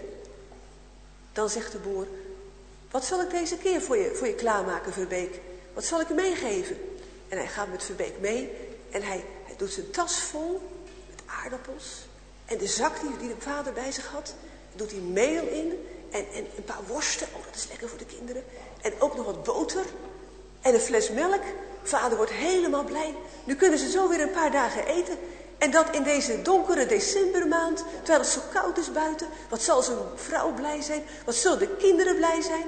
Dan zegt de boer. Wat zal ik deze keer voor je klaarmaken, Verbeek? Wat zal ik je meegeven? En hij gaat met Verbeek mee. En hij doet zijn tas vol met aardappels. En de zak die de vader bij zich had, doet hij meel in. En een paar worsten. Oh, dat is lekker voor de kinderen. En ook nog wat boter. En een fles melk. Vader wordt helemaal blij. Nu kunnen ze zo weer een paar dagen eten. En dat in deze donkere decembermaand, terwijl het zo koud is buiten. Wat zal zijn vrouw blij zijn? Wat zullen de kinderen blij zijn?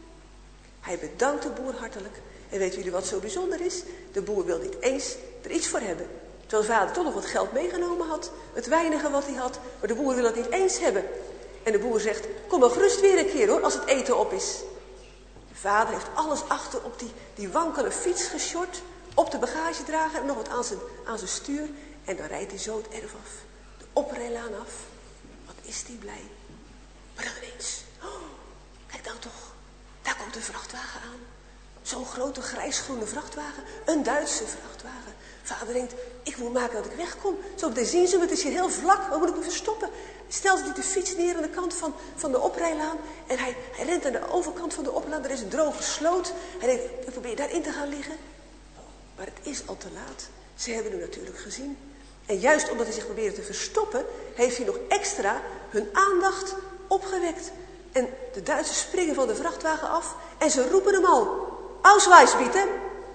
Hij bedankt de boer hartelijk. En weten jullie wat zo bijzonder is? De boer wil niet eens er iets voor hebben. Terwijl vader toch nog wat geld meegenomen had. Het weinige wat hij had. Maar de boer wil het niet eens hebben. En de boer zegt, kom maar gerust weer een keer hoor, als het eten op is. De vader heeft alles achter op die wankele fiets gesjord. Op de bagagedrager en nog wat aan zijn stuur. En dan rijdt hij zo het erf af. De oprijlaan af. Wat is die blij. Maar dan ineens. Oh, kijk nou toch. Daar komt een vrachtwagen aan. Zo'n grote grijsgroene vrachtwagen. Een Duitse vrachtwagen. Vader denkt, ik moet maken dat ik wegkom. Zo meteen zien ze me, het is hier heel vlak. Waar moet ik me verstoppen? Stelt hij de fiets neer aan de kant van de oprijlaan. En hij rent aan de overkant van de oprijlaan. Er is een droge sloot. Hij denkt, ik probeer daarin te gaan liggen. Maar het is al te laat. Ze hebben hem natuurlijk gezien. En juist omdat hij zich probeerde te verstoppen, heeft hij nog extra hun aandacht opgewekt. En de Duitsers springen van de vrachtwagen af en ze roepen hem al. Ausweis bieten.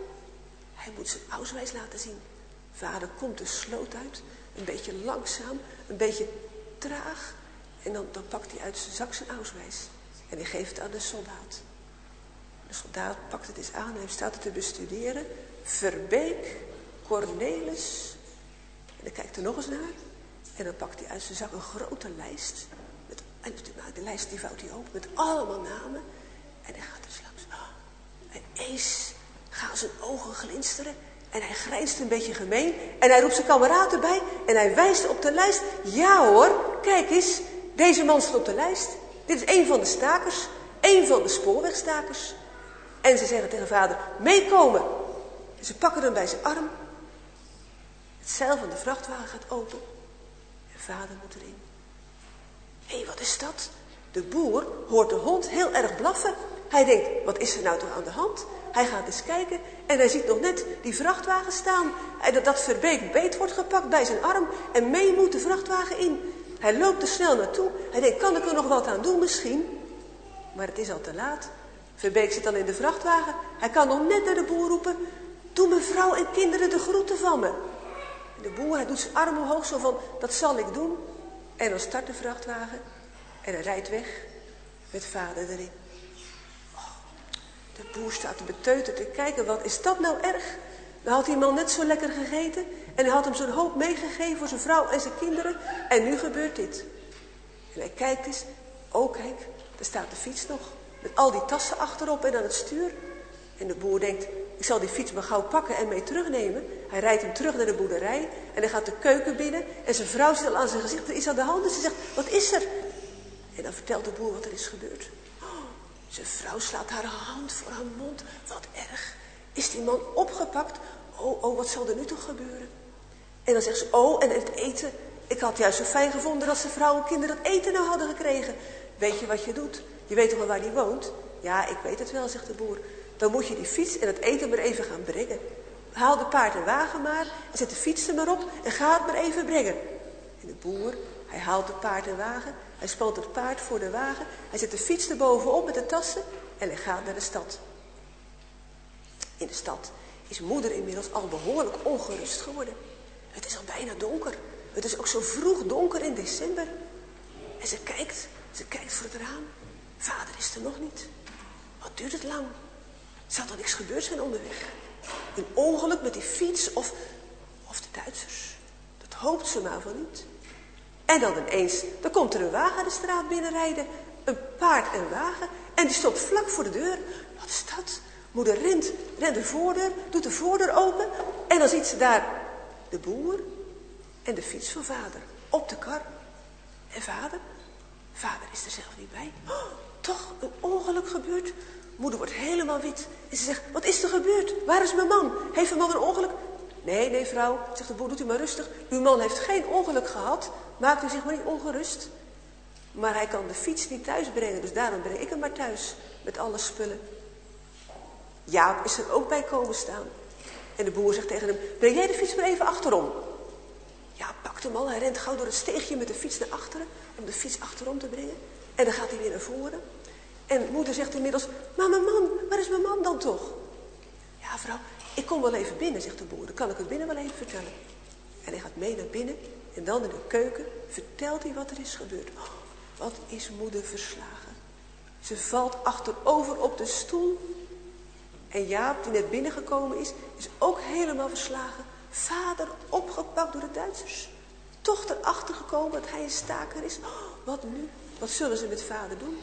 Hij moet zijn Ausweis laten zien. Vader komt de sloot uit. Een beetje langzaam, een beetje traag. En dan pakt hij uit zijn zak zijn Ausweis. En hij geeft het aan de soldaat. De soldaat pakt het eens aan en hij staat het te bestuderen. Verbeek, Cornelis. En dan kijkt er nog eens naar. En dan pakt hij uit zijn zak een grote lijst. En de lijst die vouwt hij open met allemaal namen. En hij gaat dus langs. En eens gaan zijn ogen glinsteren. En hij grijnst een beetje gemeen. En hij roept zijn kameraad erbij. En hij wijst op de lijst. Ja hoor, kijk eens. Deze man staat op de lijst. Dit is een van de stakers. Een van de spoorwegstakers. En ze zeggen tegen vader, meekomen. En ze pakken hem bij zijn arm. Het zeil van de vrachtwagen gaat open. En vader moet erin. Hé, wat is dat? De boer hoort de hond heel erg blaffen. Hij denkt, wat is er nou toch aan de hand? Hij gaat eens kijken en hij ziet nog net die vrachtwagen staan. Dat Verbeek beet wordt gepakt bij zijn arm en mee moet de vrachtwagen in. Hij loopt er snel naartoe. Hij denkt, kan ik er nog wat aan doen misschien? Maar het is al te laat. Verbeek zit al in de vrachtwagen. Hij kan nog net naar de boer roepen. Doe mijn vrouw en kinderen de groeten van me. En de boer, hij doet zijn arm omhoog zo van, dat zal ik doen. En dan start de vrachtwagen. En hij rijdt weg met vader erin. Oh, de boer staat te beteuterd te kijken. Wat is dat nou erg? Dan had die man net zo lekker gegeten. En hij had hem zo'n hoop meegegeven voor zijn vrouw en zijn kinderen. En nu gebeurt dit. En hij kijkt eens. Oh kijk, daar staat de fiets nog. Met al die tassen achterop en aan het stuur. En de boer denkt, ik zal die fiets maar gauw pakken en mee terugnemen. Hij rijdt hem terug naar de boerderij. En hij gaat de keuken binnen. En zijn vrouw zit al aan zijn gezicht. Er is aan de hand. En ze zegt, wat is er? En dan vertelt de boer wat er is gebeurd. Oh, zijn vrouw slaat haar hand voor haar mond. Wat erg. Is die man opgepakt? Oh, wat zal er nu toch gebeuren? En dan zegt ze, oh, en het eten. Ik had juist zo fijn gevonden dat zijn vrouw en kinderen dat eten nou hadden gekregen. Weet je wat je doet? Je weet toch wel waar die woont? Ja, ik weet het wel, zegt de boer. Dan moet je die fiets en het eten maar even gaan brengen. Haal de paard en wagen maar en zet de fiets er maar op en ga het maar even brengen. En de boer, hij haalt de paard en wagen, hij spant het paard voor de wagen, hij zet de fiets er bovenop met de tassen en hij gaat naar de stad. In de stad is moeder inmiddels al behoorlijk ongerust geworden. Het is al bijna donker. Het is ook zo vroeg donker in december. En ze kijkt voor het raam. Vader is er nog niet. Wat duurt het lang? Zal er niks gebeurd zijn onderweg? Een ongeluk met die fiets of de Duitsers? Dat hoopt ze maar van niet. En dan ineens, dan komt er een wagen de straat binnenrijden. Een paard en wagen. En die stopt vlak voor de deur. Wat is dat? Moeder rent de voordeur, doet de voordeur open. En dan ziet ze daar de boer en de fiets van vader op de kar. En vader is er zelf niet bij. Oh, toch een ongeluk gebeurd. Moeder wordt helemaal wit. En ze zegt, wat is er gebeurd? Waar is mijn man? Heeft mijn man een ongeluk? Nee vrouw, zegt de boer, doet u maar rustig. Uw man heeft geen ongeluk gehad. Maakt u zich maar niet ongerust. Maar hij kan de fiets niet thuis brengen. Dus daarom breng ik hem maar thuis. Met alle spullen. Jaap is er ook bij komen staan. En de boer zegt tegen hem, breng jij de fiets maar even achterom. Jaap pakt hem al. Hij rent gauw door het steegje met de fiets naar achteren. Om de fiets achterom te brengen. En dan gaat hij weer naar voren. En moeder zegt inmiddels, maar mijn man, waar is mijn man dan toch? Ja vrouw, ik kom wel even binnen, zegt de boer. Dan kan ik het binnen wel even vertellen. En hij gaat mee naar binnen. En dan in de keuken vertelt hij wat er is gebeurd. Oh, wat is moeder verslagen. Ze valt achterover op de stoel. En Jaap, die net binnengekomen is ook helemaal verslagen. Vader opgepakt door de Duitsers. Toch erachter gekomen dat hij een staker is. Oh, wat nu? Wat zullen ze met vader doen?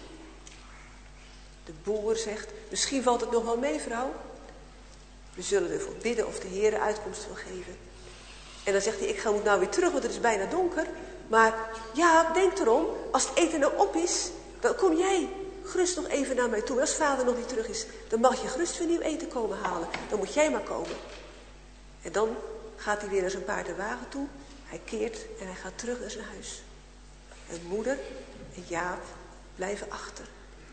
De boer zegt, misschien valt het nog wel mee, vrouw. We zullen ervoor bidden of de Heer uitkomst wil geven. En dan zegt hij, ik moet nou weer terug, want het is bijna donker. Maar ja, denk erom, als het eten nou op is, dan kom jij gerust nog even naar mij toe. Als vader nog niet terug is, dan mag je gerust weer nieuw eten komen halen. Dan moet jij maar komen. En dan gaat hij weer naar zijn paard en wagen toe. Hij keert en hij gaat terug naar zijn huis. En moeder en Jaap blijven achter.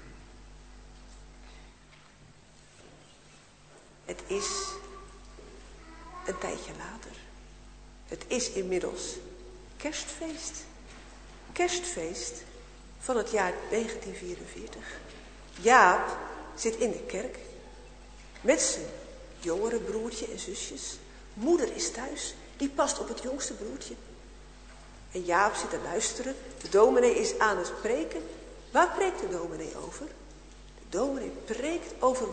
Het is een tijdje later. Het is inmiddels kerstfeest. Kerstfeest van het jaar 1944. Jaap zit in de kerk met zijn jongere broertje en zusjes. Moeder is thuis, die past op het jongste broertje. En Jaap zit te luisteren. De dominee is aan het preken. Waar preekt de dominee over? De dominee preekt over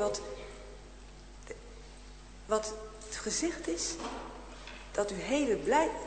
wat het gezegd is, dat u heden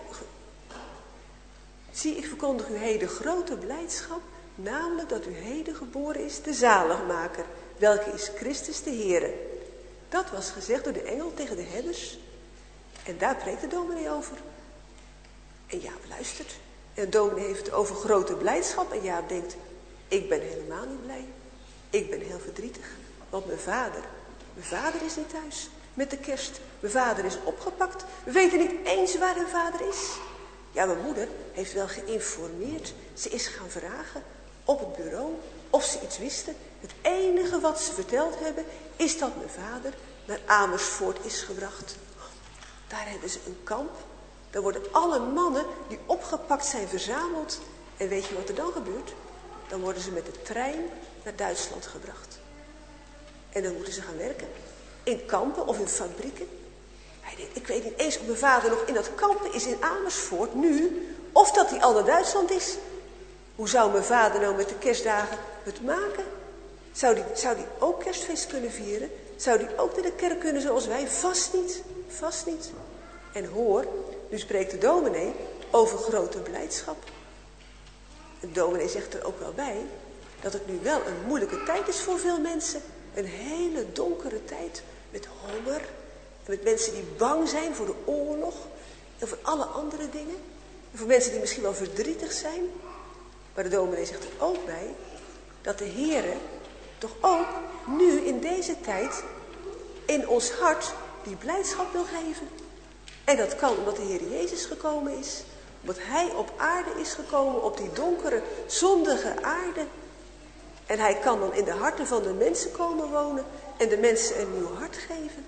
Zie, ik verkondig u heden grote blijdschap, namelijk dat u heden geboren is, de zaligmaker, welke is Christus de Heere. Dat was gezegd door de engel tegen de herders. En daar preekt de dominee over. En Jaap luistert. En de dominee heeft het over grote blijdschap. En Jaap denkt, ik ben helemaal niet blij. Ik ben heel verdrietig. Want mijn vader is niet thuis. Met de kerst. Mijn vader is opgepakt. We weten niet eens waar hun vader is. Ja, mijn moeder heeft wel geïnformeerd. Ze is gaan vragen op het bureau of ze iets wisten. Het enige wat ze verteld hebben is dat mijn vader naar Amersfoort is gebracht. Daar hebben ze een kamp. Daar worden alle mannen die opgepakt zijn verzameld. En weet je wat er dan gebeurt? Dan worden ze met de trein naar Duitsland gebracht. En dan moeten ze gaan werken. In kampen of in fabrieken. Hij denkt, ik weet niet eens of mijn vader nog in dat kampen is in Amersfoort nu. Of dat hij al naar Duitsland is. Hoe zou mijn vader nou met de kerstdagen het maken? Zou die ook kerstfeest kunnen vieren? Zou die ook naar de kerk kunnen zoals wij? Vast niet. Vast niet. En hoor, nu spreekt de dominee over grote blijdschap. De dominee zegt er ook wel bij dat het nu wel een moeilijke tijd is voor veel mensen. Een hele donkere tijd met honger. En met mensen die bang zijn voor de oorlog. En voor alle andere dingen. En voor mensen die misschien wel verdrietig zijn. Maar de dominee zegt er ook bij dat de Heere toch ook nu in deze tijd in ons hart die blijdschap wil geven. En dat kan omdat de Heer Jezus gekomen is. Omdat Hij op aarde is gekomen, op die donkere, zondige aarde. En Hij kan dan in de harten van de mensen komen wonen en de mensen een nieuw hart geven.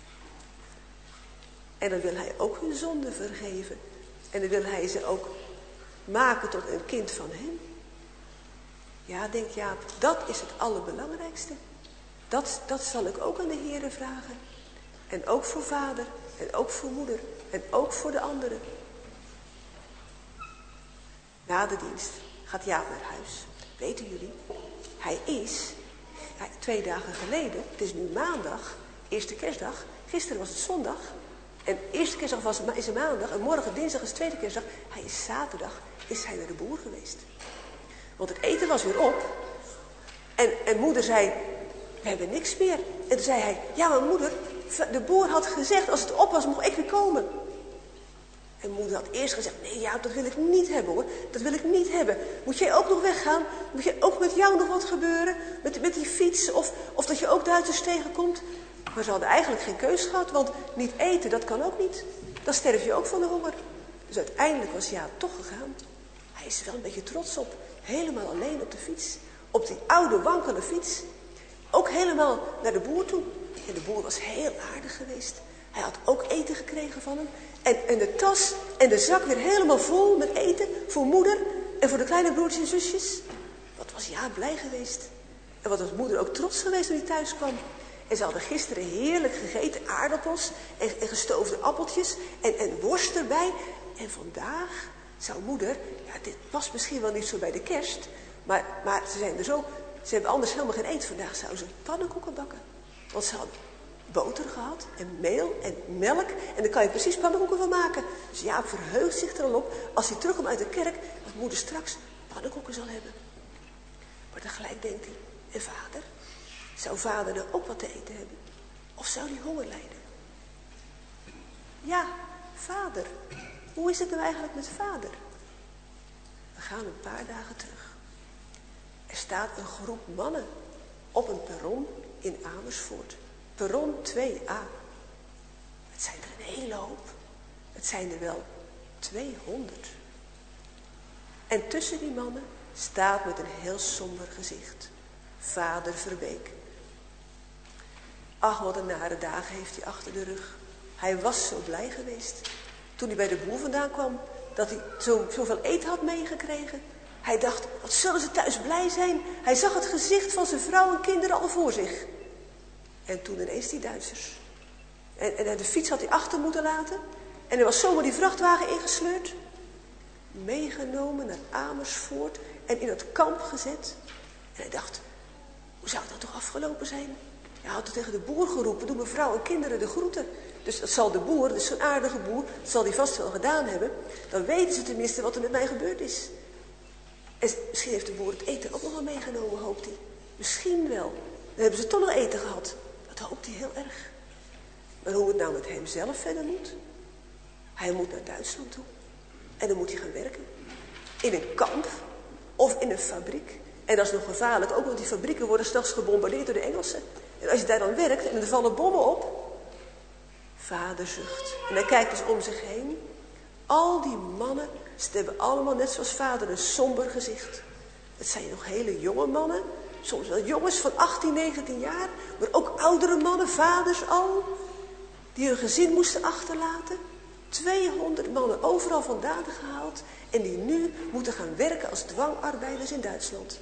En dan wil Hij ook hun zonde vergeven. En dan wil Hij ze ook maken tot een kind van Hem. Ja, denkt Jaap, dat is het allerbelangrijkste. Dat zal ik ook aan de Heere vragen. En ook voor vader. En ook voor moeder. En ook voor de anderen. Na de dienst gaat Jaap naar huis. Weten jullie? Hij is 2 dagen geleden, het is nu maandag, eerste kerstdag. Gisteren was het zondag. En eerste kerstdag is een maandag. En morgen dinsdag is tweede kerstdag. Hij is zaterdag, is hij naar de boer geweest. Want het eten was weer op. En moeder zei, we hebben niks meer. En toen zei hij, ja maar moeder, de boer had gezegd, als het op was, mocht ik weer komen. En moeder had eerst gezegd, nee ja, dat wil ik niet hebben hoor. Dat wil ik niet hebben. Moet jij ook nog weggaan? Moet jij ook met jou nog wat gebeuren? Met die fiets? Of dat je ook Duitsers tegenkomt? Maar ze hadden eigenlijk geen keus gehad, want niet eten, dat kan ook niet. Dan sterf je ook van de honger. Dus uiteindelijk was Jaap toch gegaan. Hij is er wel een beetje trots op. Helemaal alleen op de fiets. Op die oude wankele fiets. Ook helemaal naar de boer toe. En de boer was heel aardig geweest. Hij had ook eten gekregen van hem. En de tas en de zak weer helemaal vol met eten voor moeder en voor de kleine broertjes en zusjes. Wat was Jaap blij geweest. En wat was moeder ook trots geweest toen hij thuis kwam. En ze hadden gisteren heerlijk gegeten, aardappels en gestoofde appeltjes en worst erbij. En vandaag zou moeder, ja dit past misschien wel niet zo bij de kerst, maar ze zijn er zo, ze hebben anders helemaal geen eten. Vandaag zouden ze pannenkoeken bakken. Want ze hadden boter gehad en meel en melk. En daar kan je precies pannenkoeken van maken. Dus Jaap verheugt zich er al op als hij terugkomt uit de kerk, dat moeder straks pannenkoeken zal hebben. Maar tegelijk denkt hij, en vader? Zou vader nou ook wat te eten hebben? Of zou hij honger lijden? Ja, vader. Hoe is het nou eigenlijk met vader? We gaan een paar dagen terug. Er staat een groep mannen op een perron in Amersfoort. Perron 2A. Het zijn er een hele hoop. Het zijn er wel 200. En tussen die mannen staat met een heel somber gezicht vader Verbeek. Ach, wat een nare dagen heeft hij achter de rug. Hij was zo blij geweest toen hij bij de boer vandaan kwam, dat hij zoveel eten had meegekregen. Hij dacht, wat zullen ze thuis blij zijn. Hij zag het gezicht van zijn vrouw en kinderen al voor zich. En toen ineens die Duitsers. En de fiets had hij achter moeten laten. En er was zomaar die vrachtwagen ingesleurd. Meegenomen naar Amersfoort en in het kamp gezet. En hij dacht, hoe zou dat toch afgelopen zijn? Hij had tegen de boer geroepen, doe mevrouw en kinderen de groeten. Dus dat zal de boer, dus zo'n aardige boer, dat zal die vast wel gedaan hebben. Dan weten ze tenminste wat er met mij gebeurd is. En misschien heeft de boer het eten ook nog wel meegenomen, hoopt hij. Misschien wel. Dan hebben ze toch nog eten gehad. Dat hoopt hij heel erg. Maar hoe het nou met hem zelf verder moet? Hij moet naar Duitsland toe. En dan moet hij gaan werken. In een kamp. Of in een fabriek. En dat is nog gevaarlijk. Ook want die fabrieken worden straks gebombardeerd door de Engelsen. En als je daar dan werkt en er vallen bommen op. Vader zucht. En hij kijkt dus om zich heen. Al die mannen, ze hebben allemaal net zoals vader een somber gezicht. Het zijn nog hele jonge mannen. Soms wel jongens van 18, 19 jaar. Maar ook oudere mannen, vaders al. Die hun gezin moesten achterlaten. 200 mannen overal vandaan gehaald. En die nu moeten gaan werken als dwangarbeiders in Duitsland.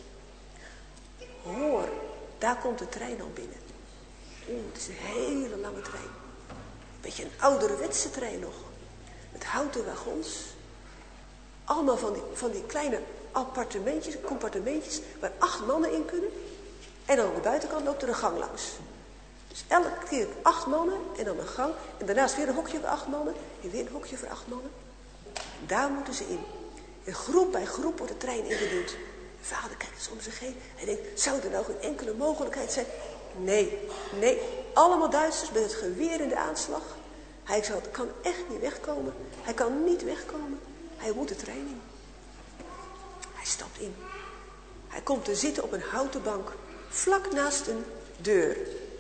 Hoor, daar komt de trein al binnen. Het is een hele lange trein. Een beetje een ouderwetse trein nog. Met houten wagons. Allemaal van die kleine appartementjes, compartimentjes, waar 8 mannen in kunnen. En dan aan de buitenkant loopt er een gang langs. Dus elke keer 8 mannen en dan een gang. En daarnaast weer een hokje voor 8 mannen. En weer een hokje voor 8 mannen. En daar moeten ze in. En groep bij groep wordt de trein ingeduwd. Vader kijkt eens om zich heen. Hij denkt, zou er nou geen enkele mogelijkheid zijn? Nee. Allemaal Duitsers met het geweer in de aanslag. Hij zou, het kan echt niet wegkomen. Hij kan niet wegkomen. Hij moet de trein in. Hij stapt in. Hij komt te zitten op een houten bank. Vlak naast een deur.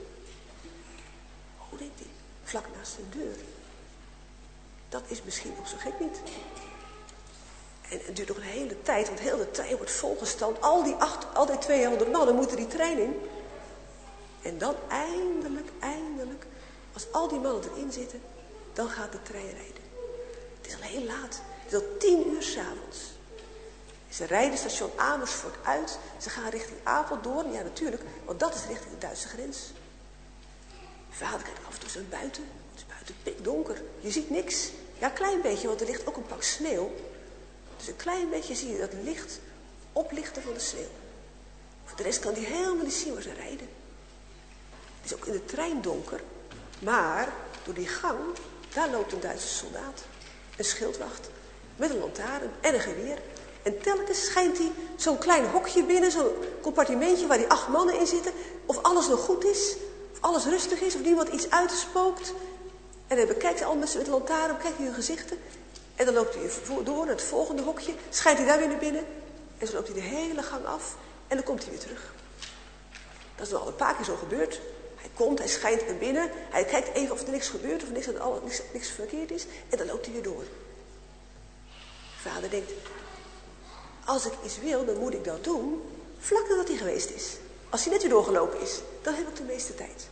Hoe denkt hij? Vlak naast een deur. Dat is misschien nog zo gek niet. En het duurt nog een hele tijd, want heel de trein wordt volgestampt. Al die 200 mannen moeten die trein in. En dan eindelijk, als al die mannen erin zitten, dan gaat de trein rijden. Het is al heel laat. Het is al 10 uur 's avonds. Ze rijden station Amersfoort uit. Ze gaan richting Apeldoorn. Ja, natuurlijk, want dat is richting de Duitse grens. Vader kijkt af en toe naar buiten. Het is buiten pikdonker. Je ziet niks. Ja, een klein beetje, want er ligt ook een pak sneeuw. Dus een klein beetje zie je dat licht oplichten van de sneeuw. Voor de rest kan hij helemaal niet zien waar ze rijden. Het is ook in de trein donker. Maar door die gang, daar loopt een Duitse soldaat. Een schildwacht. Met een lantaarn en een geweer. En telkens schijnt hij zo'n klein hokje binnen. Zo'n compartimentje waar die 8 mannen in zitten. Of alles nog goed is. Of alles rustig is. Of niemand iets uitspookt. En dan bekijkt hij al met de lantaarn. Kijkt hij hun gezichten. En dan loopt hij door naar het volgende hokje. Schijnt hij daar weer naar binnen. En zo loopt hij de hele gang af. En dan komt hij weer terug. Dat is al een paar keer zo gebeurd. Hij komt, hij schijnt naar binnen. Hij kijkt even of er niks gebeurt. Of niks verkeerd is. En dan loopt hij weer door. Vader denkt, als ik iets wil, dan moet ik dat doen vlak nadat hij geweest is. Als hij net weer doorgelopen is, dan heb ik de meeste tijd.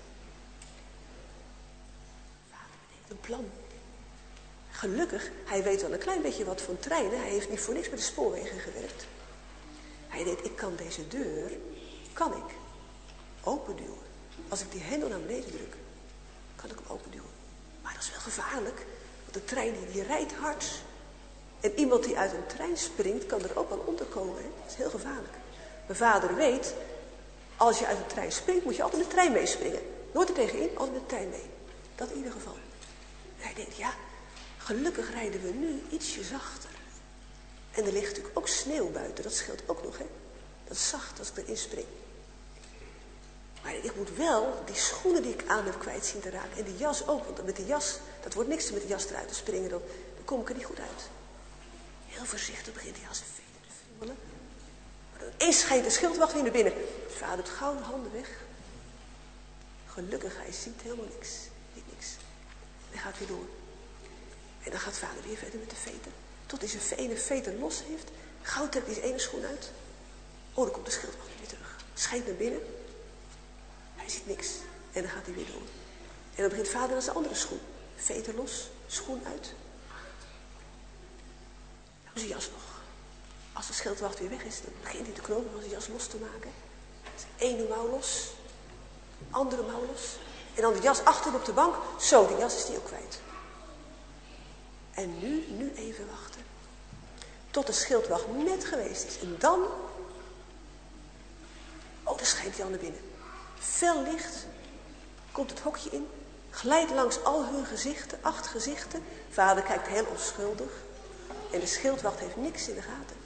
Vader bedenkt een plan. Gelukkig, hij weet wel een klein beetje wat van treinen. Hij heeft niet voor niks met de spoorwegen gewerkt. Hij denkt, ik kan deze deur, openduwen. Als ik die hendel naar beneden druk, kan ik hem openduwen. Maar dat is wel gevaarlijk, want de trein die rijdt hard. En iemand die uit een trein springt, kan er ook wel onderkomen. Hè? Dat is heel gevaarlijk. Mijn vader weet, als je uit een trein springt, moet je altijd met de trein meespringen. Nooit er tegenin, altijd met de trein mee. Dat in ieder geval. En hij denkt, ja, gelukkig rijden we nu ietsje zachter. En er ligt natuurlijk ook sneeuw buiten, dat scheelt ook nog, hè. Dat is zacht als ik erin spring. Maar ik moet wel die schoenen die ik aan heb kwijt zien te raken. En die jas ook, want met die jas, dat wordt niks met die jas eruit te springen. Dan kom ik er niet goed uit. Heel voorzichtig begint die jas te friemelen. Maar dan eens schijnt de schildwacht weer naar binnen. Vader doet gauw de handen weg. Gelukkig, hij ziet helemaal niks. Ziet niks. Hij gaat weer door. En dan gaat vader weer verder met de veter. Tot hij zijn ene veter los heeft. Gauw trekt hij zijn ene schoen uit. Oh, dan komt de schildwacht weer terug. Schijnt naar binnen. Hij ziet niks. En dan gaat hij weer door. En dan begint vader aan zijn andere schoen. Veter los, schoen uit. Nou, zijn jas nog. Als de schildwacht weer weg is, dan begint hij te knopen om zijn jas los te maken. Zijn ene mouw los. Andere mouw los. En dan de jas achter op de bank. Zo, de jas is die ook kwijt. En nu even wachten. Tot de schildwacht net geweest is. En dan... Oh, dan schijnt hij al naar binnen. Fel licht. Komt het hokje in. Glijdt langs al hun gezichten. 8 gezichten. Vader kijkt heel onschuldig. En de schildwacht heeft niks in de gaten.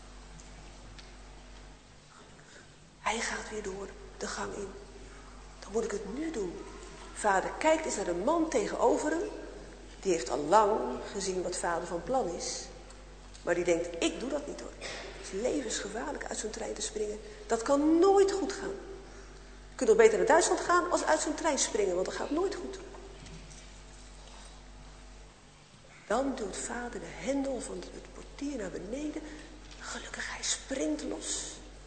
Hij gaat weer door de gang in. Dan moet ik het nu doen. Vader kijkt eens naar de man tegenover hem. Die heeft al lang gezien wat vader van plan is. Maar die denkt, ik doe dat niet hoor. Het is levensgevaarlijk uit zo'n trein te springen. Dat kan nooit goed gaan. Je kunt nog beter naar Duitsland gaan als uit zo'n trein springen. Want dat gaat nooit goed. Dan doet vader de hendel van het portier naar beneden. Gelukkig, hij springt los.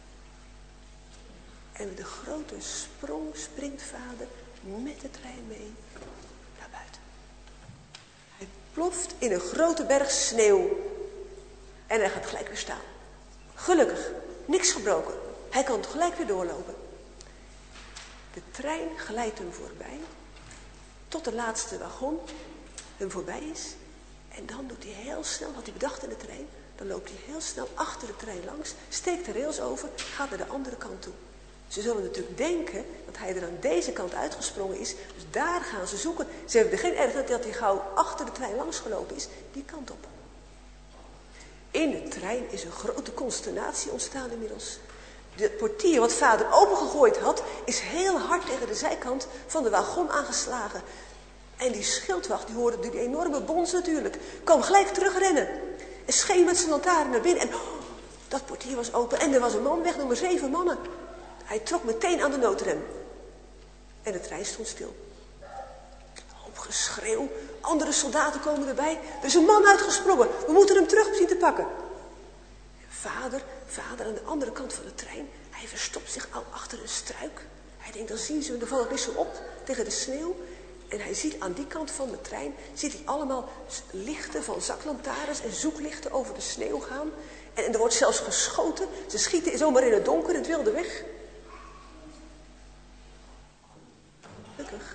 En met een grote sprong springt vader met de trein mee naar buiten. Hij ploft in een grote berg sneeuw. En hij gaat gelijk weer staan. Gelukkig, niks gebroken. Hij kan gelijk weer doorlopen. De trein glijdt hem voorbij. Tot de laatste wagon hem voorbij is. En dan doet hij heel snel wat hij bedacht in de trein. Dan loopt hij heel snel achter de trein langs. Steekt de rails over. Gaat naar de andere kant toe. Ze zullen natuurlijk denken dat hij er aan deze kant uitgesprongen is. Dus daar gaan ze zoeken. Ze hebben er geen erg dat hij gauw achter de trein langs gelopen is. Die kant op. In de trein is een grote consternatie ontstaan inmiddels. Het portier wat vader opengegooid had, is heel hard tegen de zijkant van de wagon aangeslagen. En die schildwacht, die hoorde die enorme bons natuurlijk, kwam gelijk terugrennen. En scheen met zijn lantaarn naar binnen. En dat portier was open en er was een man weg, nummer 7 mannen. Hij trok meteen aan de noodrem. En de trein stond stil. Hoop geschreeuw, andere soldaten komen erbij. Er is een man uitgesprongen, we moeten hem terug zien te pakken. En vader aan de andere kant van de trein, hij verstopt zich al achter een struik. Hij denkt, dan zien ze me, dan val ik niet zo op tegen de sneeuw. En hij ziet aan die kant van de trein, ziet hij allemaal lichten van zaklantaarns en zoeklichten over de sneeuw gaan. En er wordt zelfs geschoten. Ze schieten zomaar in het donker, in het wilde weg. Gelukkig,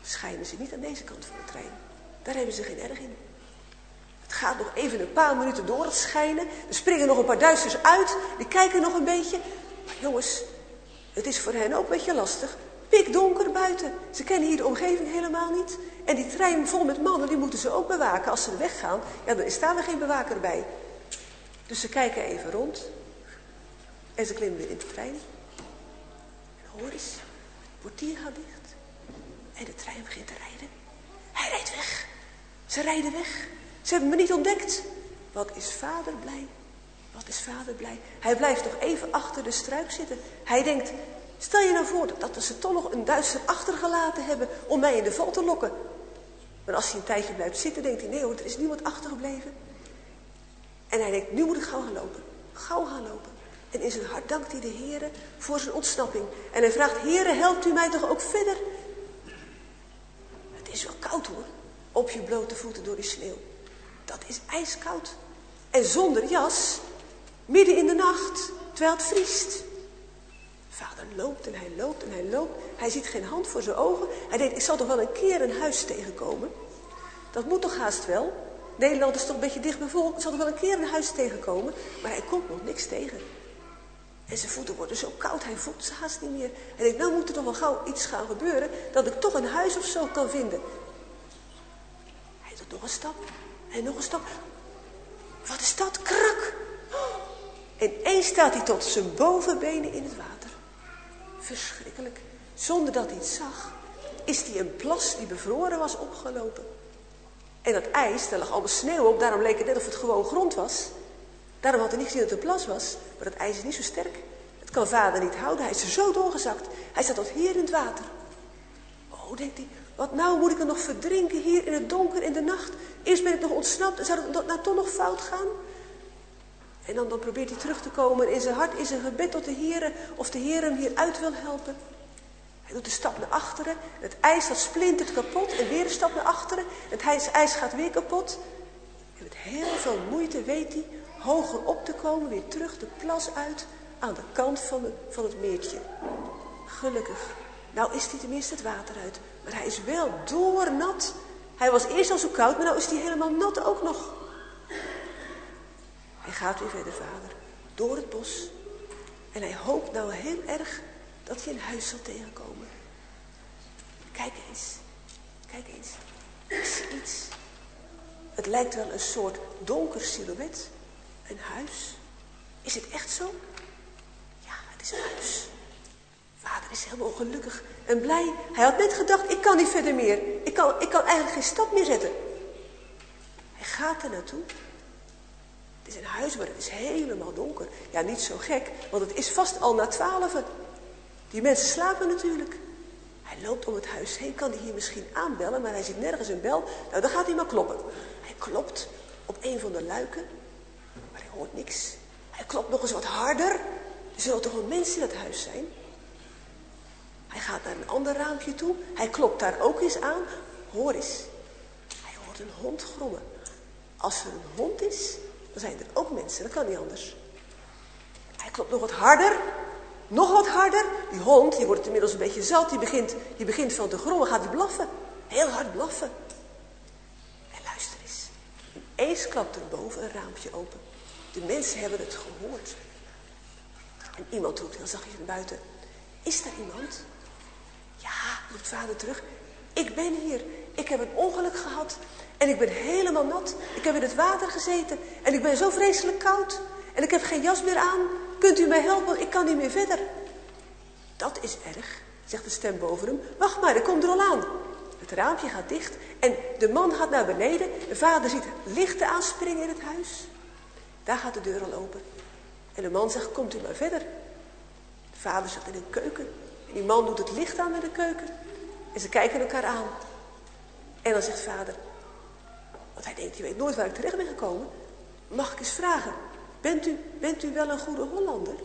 schijnen ze niet aan deze kant van de trein. Daar hebben ze geen erg in. Het gaat nog even een paar minuten door het schijnen. Er springen nog een paar Duitsers uit. Die kijken nog een beetje. Maar jongens, het is voor hen ook een beetje lastig. Pikdonker buiten. Ze kennen hier de omgeving helemaal niet. En die trein vol met mannen, die moeten ze ook bewaken. Als ze weggaan, ja, dan is daar weer geen bewaker bij. Dus ze kijken even rond. En ze klimmen weer in de trein. En hoor eens, het portier gaat dicht. En de trein begint te rijden. Hij rijdt weg. Ze rijden weg. Ze hebben me niet ontdekt. Wat is vader blij. Wat is vader blij. Hij blijft nog even achter de struik zitten. Hij denkt, stel je nou voor dat ze toch nog een Duitser achtergelaten hebben om mij in de val te lokken. Maar als hij een tijdje blijft zitten, denkt hij, nee hoor, er is niemand achtergebleven. En hij denkt, nu moet ik gauw gaan lopen. Gauw gaan lopen. En in zijn hart dankt hij de Heere voor zijn ontsnapping. En hij vraagt, Heere, helpt u mij toch ook verder? Het is wel koud hoor, op je blote voeten door die sneeuw. Dat is ijskoud. En zonder jas, midden in de nacht, terwijl het vriest. Vader loopt en hij loopt en hij loopt. Hij ziet geen hand voor zijn ogen. Hij denkt, ik zal toch wel een keer een huis tegenkomen. Dat moet toch haast wel. Nederland is toch een beetje dicht bevolkt. Ik zal toch wel een keer een huis tegenkomen. Maar hij komt nog niks tegen. En zijn voeten worden zo koud, hij voelt ze haast niet meer. Hij denkt, nou moet er toch wel gauw iets gaan gebeuren, dat ik toch een huis of zo kan vinden. Hij doet nog een stap en nog een stap. Wat is dat? Krak! En eens staat hij tot zijn bovenbenen in het water. Verschrikkelijk. Zonder dat hij het zag, is hij een plas die bevroren was opgelopen. En dat ijs, daar lag allemaal sneeuw op, daarom leek het net of het gewoon grond was. Daarom had hij niet gezien dat het een plas was, maar dat ijs is niet zo sterk. Het kan vader niet houden, hij is er zo doorgezakt. Hij staat tot hier in het water. Oh, denkt hij, wat nou, moet ik er nog verdrinken hier in het donker in de nacht? Eerst ben ik nog ontsnapt en zou het nou toch nog fout gaan? En dan probeert hij terug te komen en in zijn hart is een gebed tot de Heere, of de Heere hem hier uit wil helpen. Hij doet een stap naar achteren, het ijs dat splintert kapot en weer een stap naar achteren. Het ijs gaat weer kapot. En met heel veel moeite weet hij hoger op te komen, weer terug de plas uit aan de kant van het meertje. Gelukkig. Nou is hij tenminste het water uit. Maar hij is wel doornat. Hij was eerst al zo koud, maar nou is hij helemaal nat ook nog. Hij gaat weer verder, vader. Door het bos. En hij hoopt nou heel erg dat hij een huis zal tegenkomen. Kijk eens. Kijk eens. Ik zie iets. Het lijkt wel een soort donker silhouet. Een huis. Is het echt zo? Ja, het is een huis. Vader is helemaal ongelukkig en blij. Hij had net gedacht, ik kan niet verder meer. Ik kan eigenlijk geen stap meer zetten. Hij gaat er naartoe. Het is een huis, maar het is helemaal donker. Ja, niet zo gek, want het is vast al na 12. Die mensen slapen natuurlijk. Hij loopt om het huis heen, kan hij hier misschien aanbellen, maar hij ziet nergens een bel. Nou, dan gaat hij maar kloppen. Hij klopt op een van de luiken, maar hij hoort niks. Hij klopt nog eens wat harder. Er zullen toch wel mensen in het huis zijn? Hij gaat naar een ander raampje toe. Hij klopt daar ook eens aan. Hoor eens. Hij hoort een hond grommen. Als er een hond is, dan zijn er ook mensen. Dat kan niet anders. Hij klopt nog wat harder. Nog wat harder. Die hond, die wordt inmiddels een beetje zat. Die begint van te grommen. Gaat hij blaffen. Heel hard blaffen. En luister eens. Eens klapt er boven een raampje open. De mensen hebben het gehoord. En iemand roept heel zachtjes naar buiten. Is daar iemand? Ja, roept vader terug. Ik ben hier. Ik heb een ongeluk gehad. En ik ben helemaal nat. Ik heb in het water gezeten. En ik ben zo vreselijk koud. En ik heb geen jas meer aan. Kunt u mij helpen? Want ik kan niet meer verder. Dat is erg, zegt de stem boven hem. Wacht maar, ik kom er al aan. Het raampje gaat dicht. En de man gaat naar beneden. De vader ziet lichten aanspringen in het huis. Daar gaat de deur al open. En de man zegt, komt u maar verder. De vader zit in een keuken. En die man doet het licht aan in de keuken. En ze kijken elkaar aan. En dan zegt vader, want hij denkt, je weet nooit waar ik terecht ben gekomen. Mag ik eens vragen, bent u wel een goede Hollander?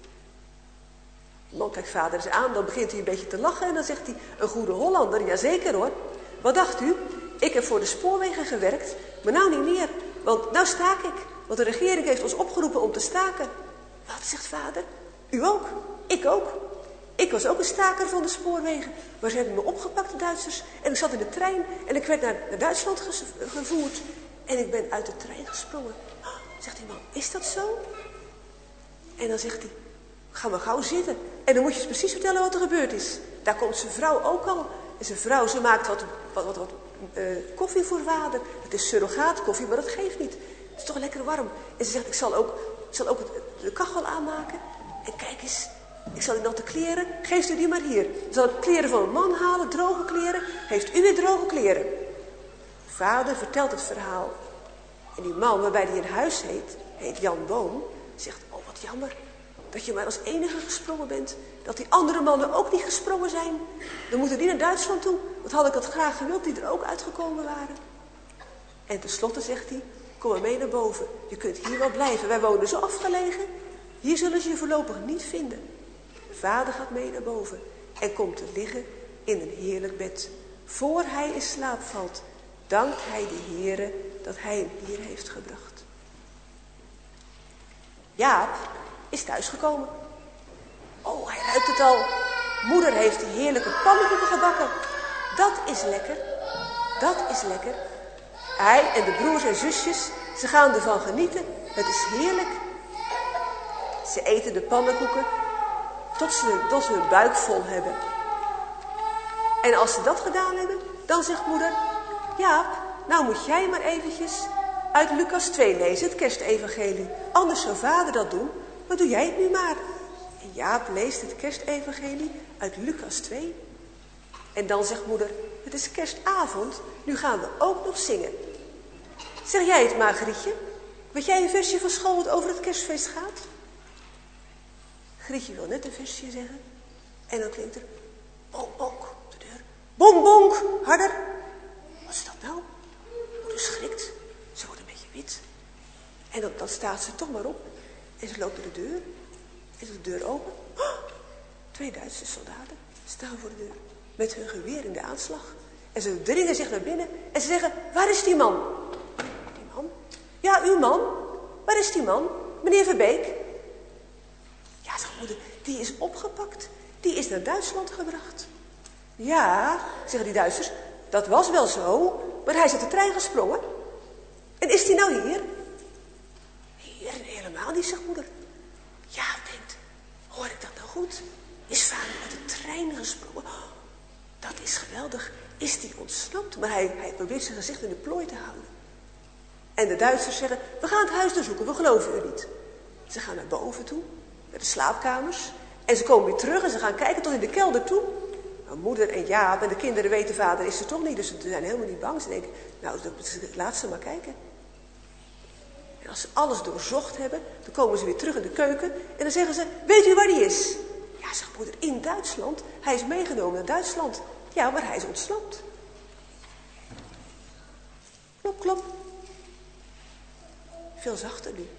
De man kijkt vader eens aan, dan begint hij een beetje te lachen. En dan zegt hij, een goede Hollander? Jazeker hoor. Wat dacht u? Ik heb voor de spoorwegen gewerkt, maar nou niet meer. Want nou staak ik. Want de regering heeft ons opgeroepen om te staken. Wat, zegt vader? U ook? Ik ook. Ik was ook een staker van de spoorwegen. Maar ze hebben me opgepakt, de Duitsers. En ik zat in de trein en ik werd naar Duitsland gevoerd. En ik ben uit de trein gesprongen. Zegt die man, is dat zo? En dan zegt hij, ga maar gauw zitten. En dan moet je eens precies vertellen wat er gebeurd is. Daar komt zijn vrouw ook al. En zijn vrouw, ze maakt wat koffie voor vader. Het is surrogaatkoffie, maar dat geeft niet. Het is toch lekker warm. En ze zegt, ik zal ook de kachel aanmaken. En kijk eens, ik zal die natte kleren, geeft u die maar hier. Ik zal de kleren van een man halen, droge kleren. Heeft u weer droge kleren. Vader vertelt het verhaal. En die man waarbij hij in huis heet Jan Boom, zegt, oh wat jammer dat je maar als enige gesprongen bent. Dat die andere mannen ook niet gesprongen zijn. Dan moeten die naar Duitsland toe. Wat had ik dat graag gewild, die er ook uitgekomen waren. En tenslotte zegt hij, kom maar mee naar boven. Je kunt hier wel blijven. Wij wonen zo afgelegen. Hier zullen ze je voorlopig niet vinden. Vader gaat mee naar boven en komt te liggen in een heerlijk bed. Voor hij in slaap valt, dankt hij de Heere dat hij hem hier heeft gebracht. Jaap is thuisgekomen. Oh, hij ruikt het al. Moeder heeft die heerlijke pannenkoeken gebakken. Dat is lekker. Dat is lekker. Hij en de broers en zusjes, ze gaan ervan genieten. Het is heerlijk. Ze eten de pannenkoeken tot ze hun buik vol hebben. En als ze dat gedaan hebben, dan zegt moeder, Jaap, nou moet jij maar eventjes uit Lucas 2 lezen, het kerstevangelie. Anders zou vader dat doen, maar doe jij het nu maar. En Jaap leest het kerstevangelie uit Lucas 2. En dan zegt moeder, het is kerstavond, nu gaan we ook nog zingen. Zeg jij het, Margrietje? Weet jij een versje van school wat over het kerstfeest gaat? Grietje wil net een versje zeggen. En dan klinkt er, bonk, bonk, op de deur. Bonk, bonk, harder. Wat is dat nou? Moeder schrikt. Ze wordt een beetje wit. En dan staat ze toch maar op. En ze loopt door de deur. En doet de deur open. Oh, 2 Duitse soldaten staan voor de deur. Met hun geweer in de aanslag. En ze dringen zich naar binnen. En ze zeggen, waar is die man? Die man? Ja, uw man. Waar is die man? Meneer Verbeek. Ja, zegt moeder, die is opgepakt. Die is naar Duitsland gebracht. Ja, zeggen die Duitsers, dat was wel zo, maar hij is uit de trein gesprongen. En is die nou hier? Hier, helemaal niet, zegt moeder. Ja, denkt, hoor ik dat nou goed? Is vader uit de trein gesprongen? Oh, dat is geweldig. Is die ontsnapt? Maar hij probeert zijn gezicht in de plooi te houden. En de Duitsers zeggen, we gaan het huis doorzoeken, we geloven u niet. Ze gaan naar boven toe, naar de slaapkamers. En ze komen weer terug en ze gaan kijken tot in de kelder toe. Nou, moeder en Jaap en de kinderen weten, vader is er toch niet. Dus ze zijn helemaal niet bang. Ze denken, nou, laat ze maar kijken. En als ze alles doorzocht hebben, dan komen ze weer terug in de keuken. En dan zeggen ze, weet u waar die is? Ja, zegt moeder, in Duitsland. Hij is meegenomen naar Duitsland. Ja, maar hij is ontsnapt. Klop, klop. Veel zachter nu.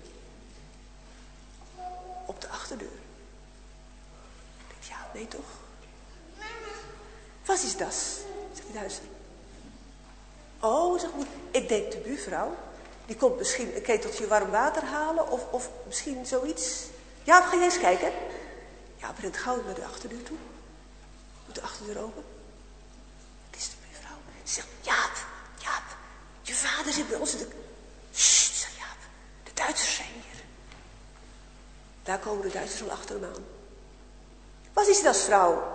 Op de achterdeur. Ik denk, ja, nee toch? Wat is dat? Zegt die Duitser. Oh, zegt moeder, ik denk de buurvrouw. Die komt misschien een keteltje warm water halen of misschien zoiets. Ja, ga jij eens kijken. Ja, rent gauw naar de achterdeur toe. Doet de achterdeur open. Het is de buurvrouw. Ze zegt, Jaap, je vader zit bij ons in de... Sst, zegt Jaap, de Duitsers zijn hier. Daar komen de Duitsers al achter hem aan. Wat is dat, vrouw?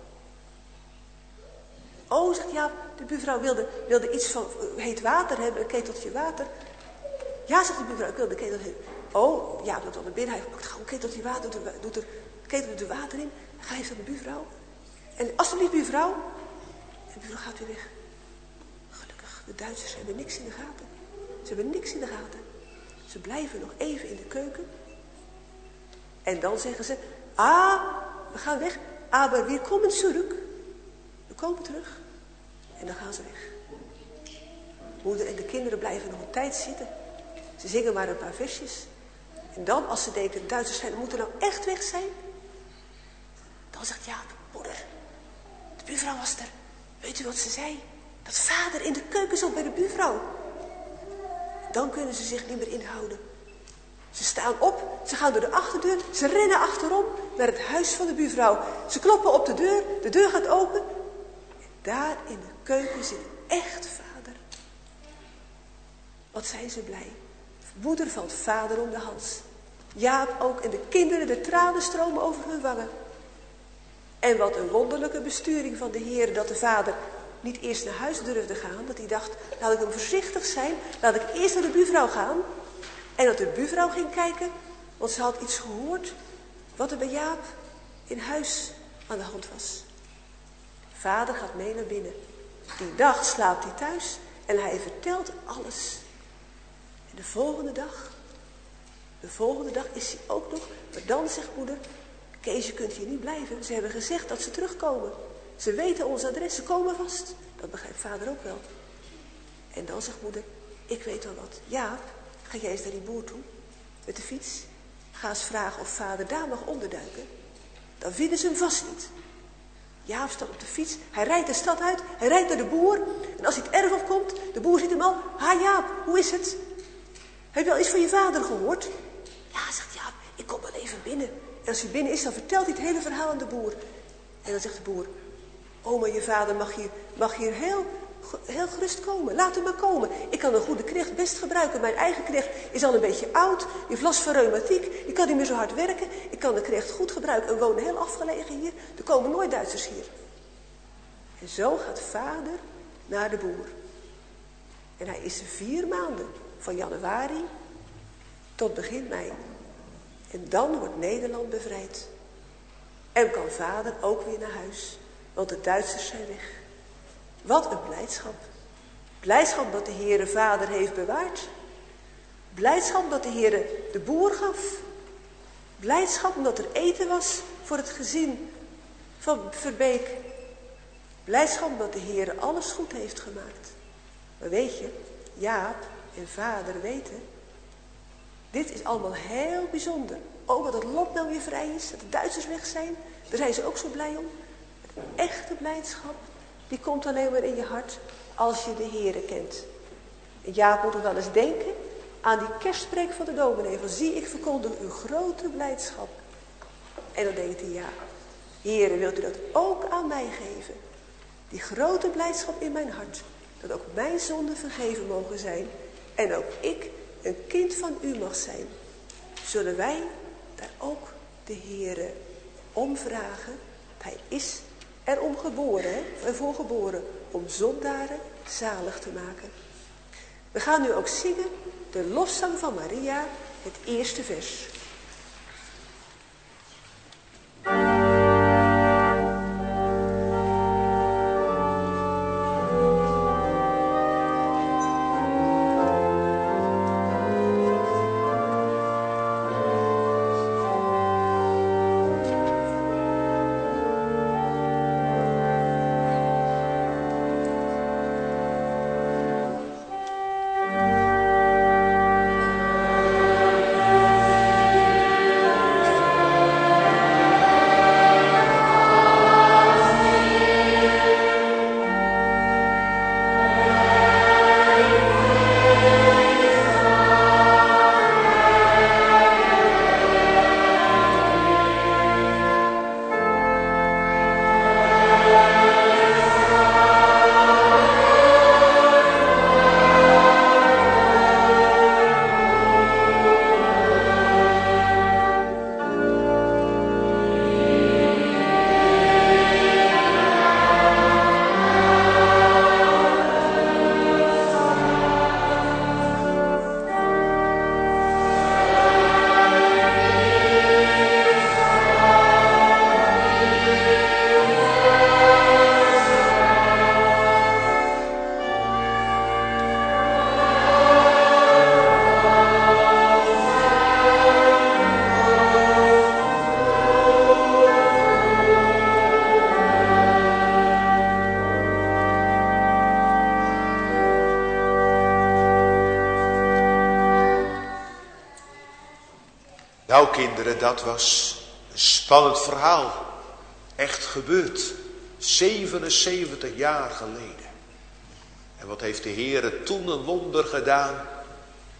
Oh, zegt Jaap, de buurvrouw wilde iets van heet water hebben, een keteltje water. Ja, zegt de buurvrouw, ik wil de ketel hebben. Oh, Jaap loopt al naar binnen, hij pakt gauw een keteltje water, doet er water in. Dan geeft dat de buurvrouw. En alsjeblieft, buurvrouw. En de buurvrouw gaat weer weg. Gelukkig, de Duitsers hebben niks in de gaten. Ze hebben niks in de gaten. Ze blijven nog even in de keuken. En dan zeggen ze, we gaan weg. Aber wir kommen zurück. We komen terug. En dan gaan ze weg. Moeder en de kinderen blijven nog een tijd zitten. Ze zingen maar een paar versjes. En dan, als ze denken, de Duitsers zijn, moeten nou echt weg zijn. Dan zegt Jaap, moeder, de buurvrouw was er. Weet u wat ze zei? Dat vader in de keuken zat bij de buurvrouw. Dan kunnen ze zich niet meer inhouden. Ze staan op, ze gaan door de achterdeur, ze rennen achterom naar het huis van de buurvrouw. Ze kloppen op de deur gaat open. En daar in de keuken zit echt vader. Wat zijn ze blij. Moeder valt vader om de hals. Jaap ook en de kinderen, de tranen stromen over hun wangen. En wat een wonderlijke besturing van de Heer dat de vader niet eerst naar huis durfde gaan. Dat hij dacht, laat ik hem voorzichtig zijn, laat ik eerst naar de buurvrouw gaan. En dat de buurvrouw ging kijken, want ze had iets gehoord wat er bij Jaap in huis aan de hand was. Vader gaat mee naar binnen. Die dag slaapt hij thuis en hij vertelt alles. En de volgende dag is hij ook nog, maar dan zegt moeder, Kees, je kunt hier niet blijven. Ze hebben gezegd dat ze terugkomen. Ze weten ons adres, ze komen vast. Dat begrijpt vader ook wel. En dan zegt moeder, ik weet al wat. Jaap, ga jij eens naar die boer toe, met de fiets. Ga eens vragen of vader daar mag onderduiken. Dan vinden ze hem vast niet. Jaap stapt op de fiets, hij rijdt de stad uit, hij rijdt naar de boer. En als hij het erf opkomt, de boer ziet hem al. Ha Jaap, hoe is het? Heb je wel iets van je vader gehoord? Ja, zegt Jaap, ik kom wel even binnen. En als hij binnen is, dan vertelt hij het hele verhaal aan de boer. En dan zegt de boer, oma, je vader mag hier heel gerust komen. Laat hem maar komen. Ik kan een goede knecht best gebruiken. Mijn eigen knecht is al een beetje oud. Die heeft last van reumatiek. Die kan niet meer zo hard werken. Ik kan de knecht goed gebruiken. En we wonen heel afgelegen hier. Er komen nooit Duitsers hier. En zo gaat vader naar de boer. En hij is er 4 maanden. Van januari tot begin mei. En dan wordt Nederland bevrijd. En kan vader ook weer naar huis. Want de Duitsers zijn weg. Wat een blijdschap. Blijdschap dat de Heere vader heeft bewaard. Blijdschap dat de Heere de boer gaf. Blijdschap omdat er eten was voor het gezin van Verbeek. Blijdschap dat de Heere alles goed heeft gemaakt. Maar weet je, Jaap en vader weten, dit is allemaal heel bijzonder. Ook dat het lot nou weer vrij is, dat de Duitsers weg zijn. Daar zijn ze ook zo blij om. Een echte blijdschap, die komt alleen maar in je hart als je de Heere kent. En Jaap moet er wel eens denken aan die kerstpreek van de dominee. Van zie, ik verkondig uw grote blijdschap. En dan denkt hij, ja, Heere, wilt u dat ook aan mij geven? Die grote blijdschap in mijn hart. Dat ook mijn zonden vergeven mogen zijn. En ook ik een kind van u mag zijn. Zullen wij daar ook de Heere om vragen? Hij is erom geboren, ervoor geboren, om zondaren zalig te maken. We gaan nu ook zingen de lofzang van Maria, het eerste vers. Nou kinderen, dat was een spannend verhaal. Echt gebeurd. 77 jaar geleden. En wat heeft de Heere toen een wonder gedaan?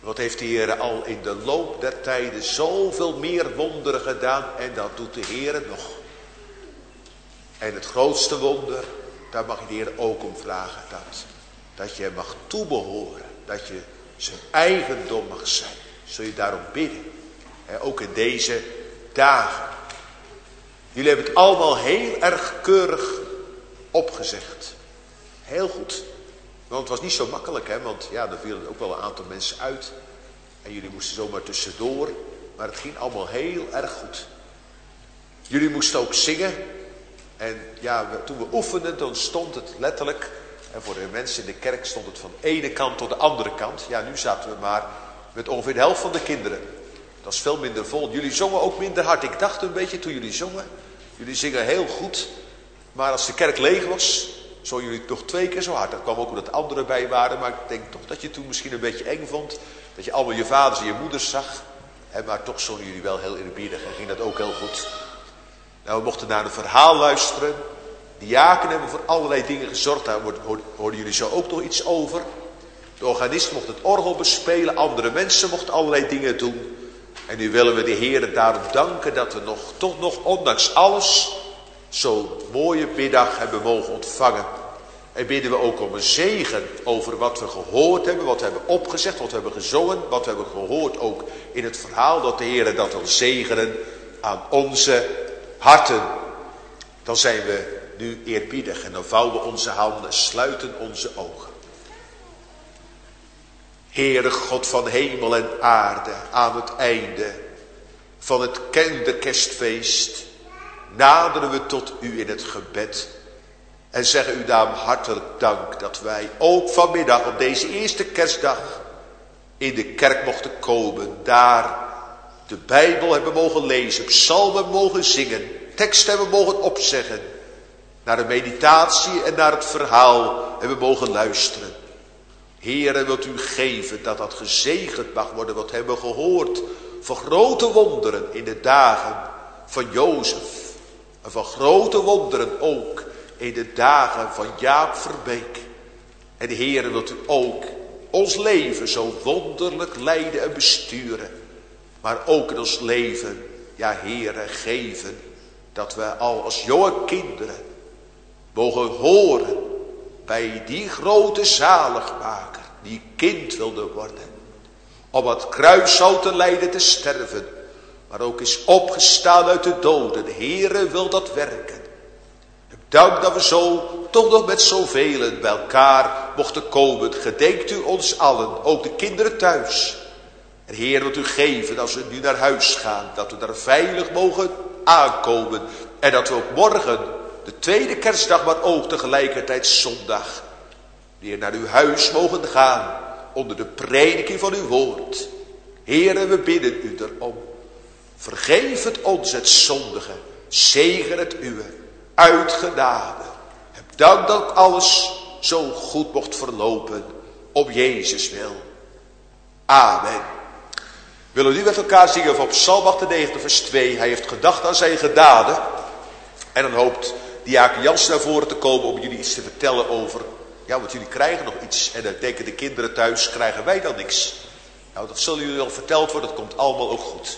Wat heeft de Heer al in de loop der tijden zoveel meer wonderen gedaan. En dat doet de Heer nog. En het grootste wonder, daar mag je de Heer ook om vragen. Dat je hem mag toebehoren. Dat je zijn eigendom mag zijn. Zul je daarom bidden. Ook in deze dagen. Jullie hebben het allemaal heel erg keurig opgezegd. Heel goed. Want het was niet zo makkelijk, want ja, er vielen ook wel een aantal mensen uit. En jullie moesten zomaar tussendoor. Maar het ging allemaal heel erg goed. Jullie moesten ook zingen. En ja, toen we oefenden, dan stond het letterlijk. En voor de mensen in de kerk stond het van de ene kant tot de andere kant. Ja, nu zaten we maar met ongeveer de helft van de kinderen. Dat is veel minder vol. Jullie zongen ook minder hard. Ik dacht een beetje toen jullie zongen. Jullie zingen heel goed. Maar als de kerk leeg was, zongen jullie nog 2 keer zo hard. Dat kwam ook omdat anderen bij waren. Maar ik denk toch dat je toen misschien een beetje eng vond. Dat je allemaal je vaders en je moeders zag. Maar toch zongen jullie wel heel eerbiedig. En ging dat ook heel goed. Nou, we mochten naar een verhaal luisteren. De diaken hebben voor allerlei dingen gezorgd. Daar hoorden jullie zo ook nog iets over. De organist mocht het orgel bespelen. Andere mensen mochten allerlei dingen doen. En nu willen we de Heer daarom danken dat we toch nog ondanks alles zo'n mooie middag hebben mogen ontvangen. En bidden we ook om een zegen over wat we gehoord hebben, wat we hebben opgezegd, wat we hebben gezongen, wat we hebben gehoord ook in het verhaal, dat de Heer dat wil zegenen aan onze harten. Dan zijn we nu eerbiedig en dan vouwen we onze handen en sluiten onze ogen. Heere God van hemel en aarde, aan het einde van het kinderkerstfeest naderen we tot u in het gebed en zeggen u daarom hartelijk dank dat wij ook vanmiddag op deze eerste kerstdag in de kerk mochten komen, daar de Bijbel hebben mogen lezen, psalmen mogen zingen, tekst hebben mogen opzeggen, naar de meditatie en naar het verhaal hebben mogen luisteren. Heere, wilt u geven dat dat gezegend mag worden, wat hebben we gehoord van grote wonderen in de dagen van Jozef. En van grote wonderen ook in de dagen van Jaap Verbeek. En Heere, wilt u ook ons leven zo wonderlijk leiden en besturen. Maar ook in ons leven, ja Heere, geven dat we al als jonge kinderen mogen horen bij die grote zaligmaker die kind wilde worden. Om het kruishout te lijden te sterven. Maar ook is opgestaan uit de doden. De Heere wil dat werken. Dank dat we zo toch nog met zoveel bij elkaar mochten komen. Gedenkt u ons allen, ook de kinderen thuis. En Heer, wilt u geven als we nu naar huis gaan. Dat we daar veilig mogen aankomen. En dat we ook morgen, de tweede kerstdag, maar ook tegelijkertijd zondag, weer naar uw huis mogen gaan. Onder de prediking van uw woord. Heere, we bidden u erom. Vergeef het ons het zondige. Zegen het uwe. Uit genade. Heb dank dat alles zo goed mocht verlopen. Om Jezus wil. Amen. Willen we nu met elkaar zingen van Psalm 98 vers 2. Hij heeft gedacht aan zijn gedaden. En dan hoopt diaken Jans naar voren te komen om jullie iets te vertellen over. Ja, want jullie krijgen nog iets. En dan denken de kinderen thuis, krijgen wij dan niks. Nou, dat zullen jullie wel verteld worden. Dat komt allemaal ook goed.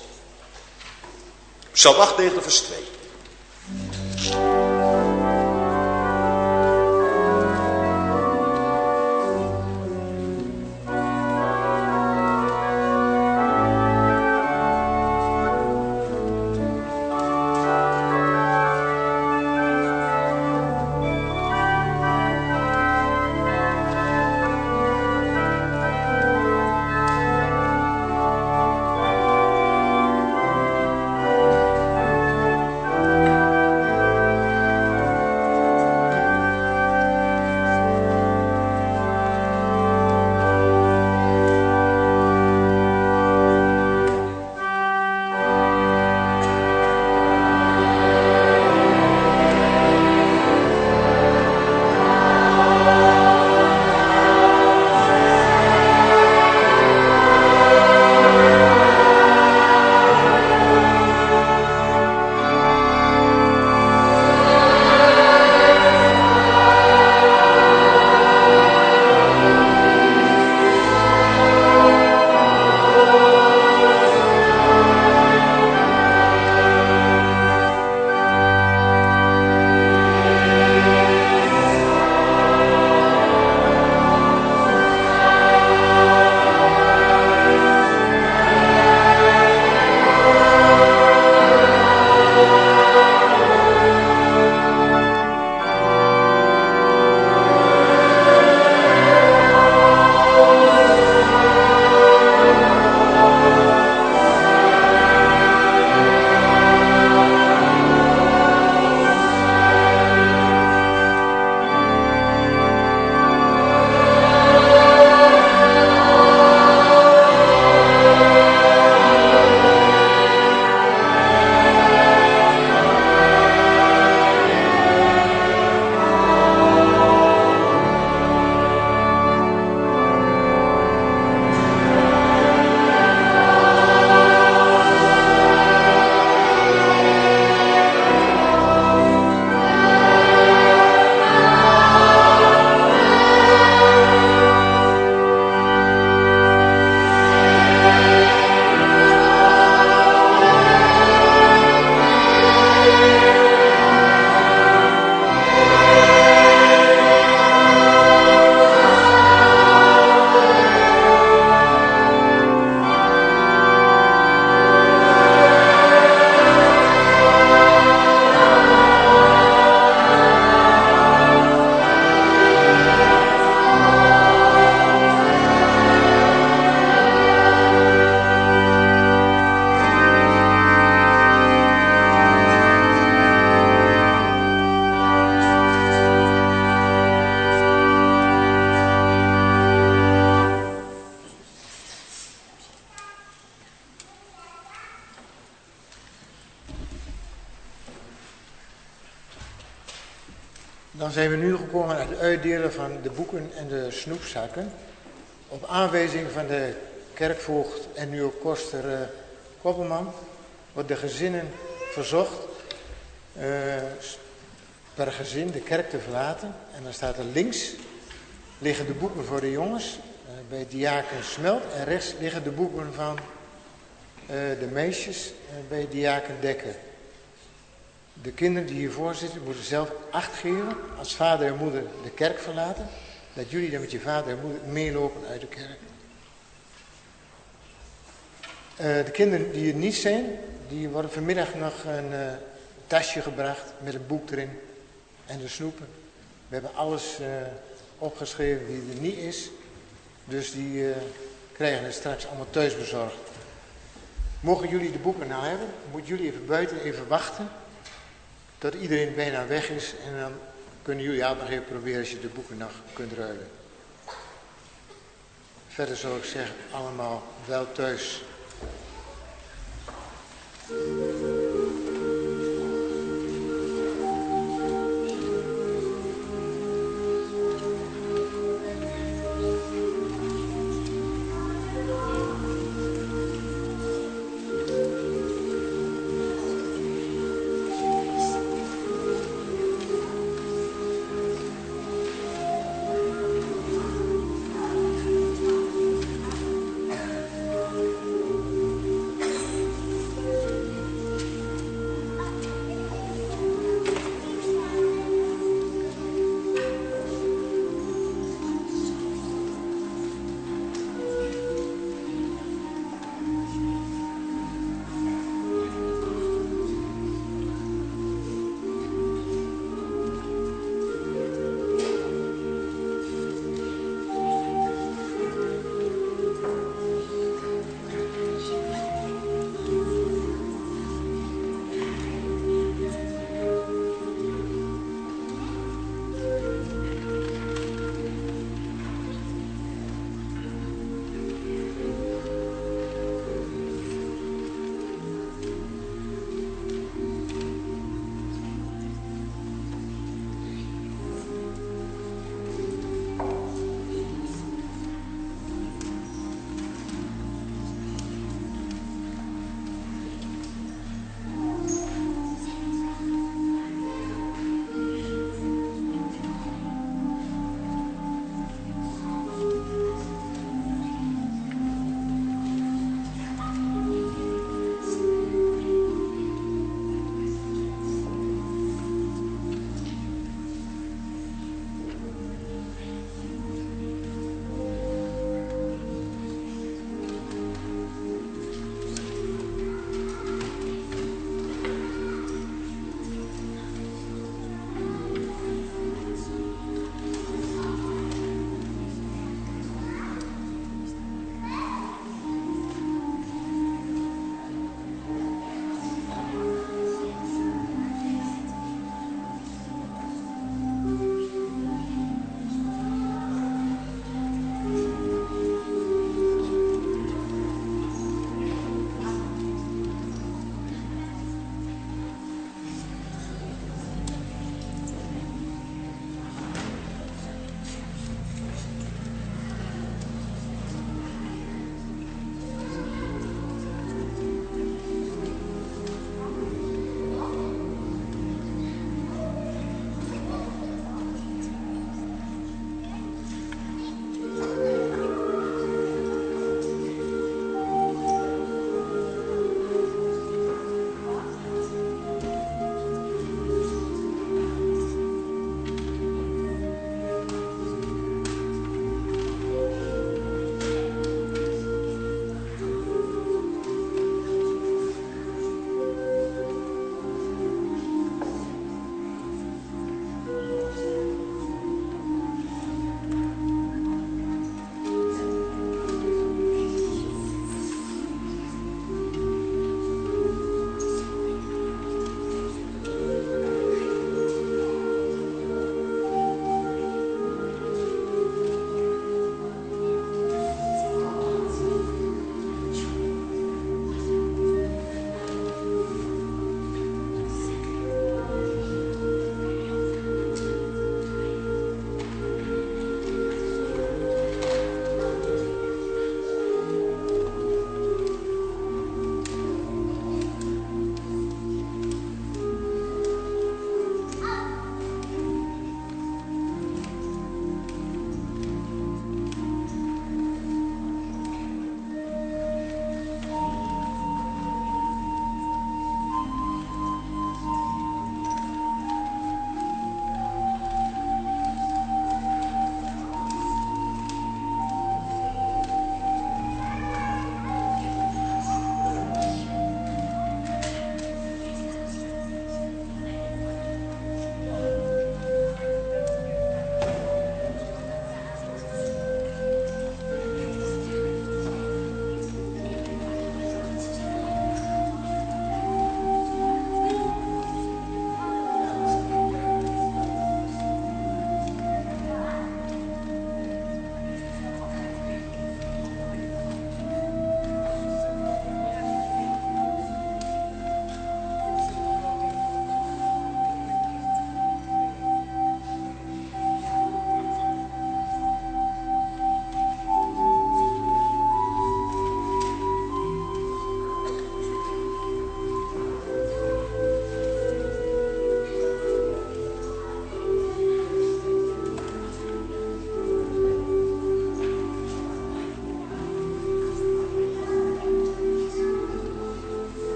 Psalm 98 vers 2. Dan zijn we nu gekomen aan het uitdelen van de boeken en de snoepzakken. Op aanwijzing van de kerkvoogd en nu ook koster Koppelman wordt de gezinnen verzocht per gezin de kerk te verlaten. En dan staat er links liggen de boeken voor de jongens bij diaken Smelt en rechts liggen de boeken van de meisjes bij diaken Dekker. De kinderen die hiervoor zitten moeten zelf acht geven als vader en moeder de kerk verlaten. Dat jullie dan met je vader en moeder meelopen uit de kerk. De kinderen die er niet zijn, die worden vanmiddag nog een tasje gebracht met een boek erin en de snoepen. We hebben alles opgeschreven wie er niet is. Dus die krijgen het straks allemaal thuis bezorgd. Mogen jullie de boeken nou hebben, moeten jullie even buiten even wachten. Tot iedereen bijna weg is en dan kunnen jullie altijd nog even proberen als je de boeken nog kunt ruilen. Verder zou ik zeggen, allemaal wel thuis.